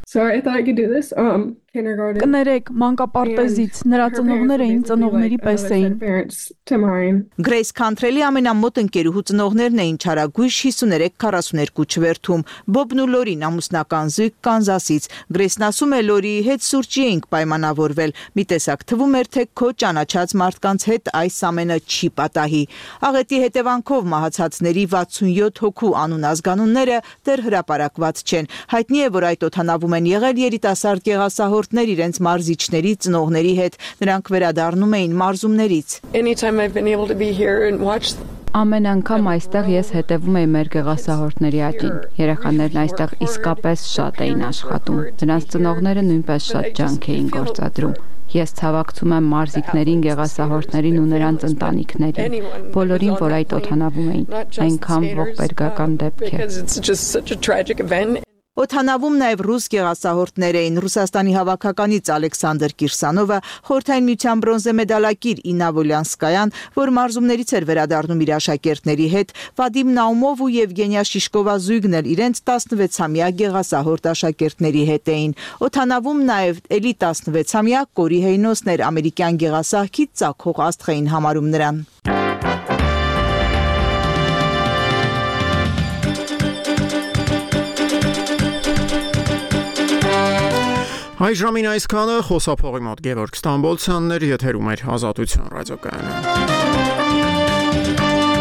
So I thought I could do this. Um, kindergarten. Կներեք, մանկապարտեզից նրա ծնողները իմ ծնողների պես էին։ Գրեյս Քանթրելի ամենամոտ ընկերուհու ծնողներն էին Չարագույժ հիսուներեք քառասուներկու չվերթում։ Բոբն ու Լորին ամուսնական զույգ Կանզասից։ Գրեյսն ասում է Լորիի հետ սուրճի էինք պայմանավորվել։ Մի տեսակ թվում էր, թե քո ճանաչած մարդկանց հետ այս ամենը չի պատահի։ Աղետի հետևանքով մահացածների վաթսունյոթ հոգու անուն ազգանունները դեռ հրապարակված չեն։ Հայտնի է, որ այդ օդանավում են եղել երիտասարդ գեղասահորդներ իրենց մարզիչների ծնողների հետ։ Նրանք վերադառնում էին մարզումներից։ Anytime I've been able to be here and watch Ամեն անգամ այստեղ ես հետևում էի մեր գեղասահորդների աճին։ Երեխաներն այստեղ իսկապես շատ էին աշխատում։ Նրանց ծնողները նույնպես շատ ջանք էին գործադրում։ Ես ցավակցում եմ մարզիկներին, գեղասահորդներին ու նրանց ընտանիքներին, բոլորին, որ այդ օդանավում էին։ Այնքան ողբերգական դեպք է։ Օդանավում նաև ռուս գեղասահորդներ էին։ Ռուսաստանի հավաքականից Ալեքսանդր Կիրսանովը, Խորհրդային Միության բրոնզե մեդալակիր Իննա Վոլյանսկայան, որ մարզումներից էր վերադառնում իր աշակերտների հետ, Վադիմ Նաումով ու Եվգենիա Շիշկովա զույգն էլ իրենց տասնվեցամյա գեղասահորդ աշակերտների հետ էին։ Օդանավում նաև էլի տասնվեցամյա Կորի Հեյնոսն էր, ամերիկյան գեղասահքից ծագող աստղ էին համարում նրան։ Հայ ժամին այսքանը խոսափողի մոտ Գևորգ Ստամբոլցյանն էր, եթերում էր Ազատություն ռադիոկայանը։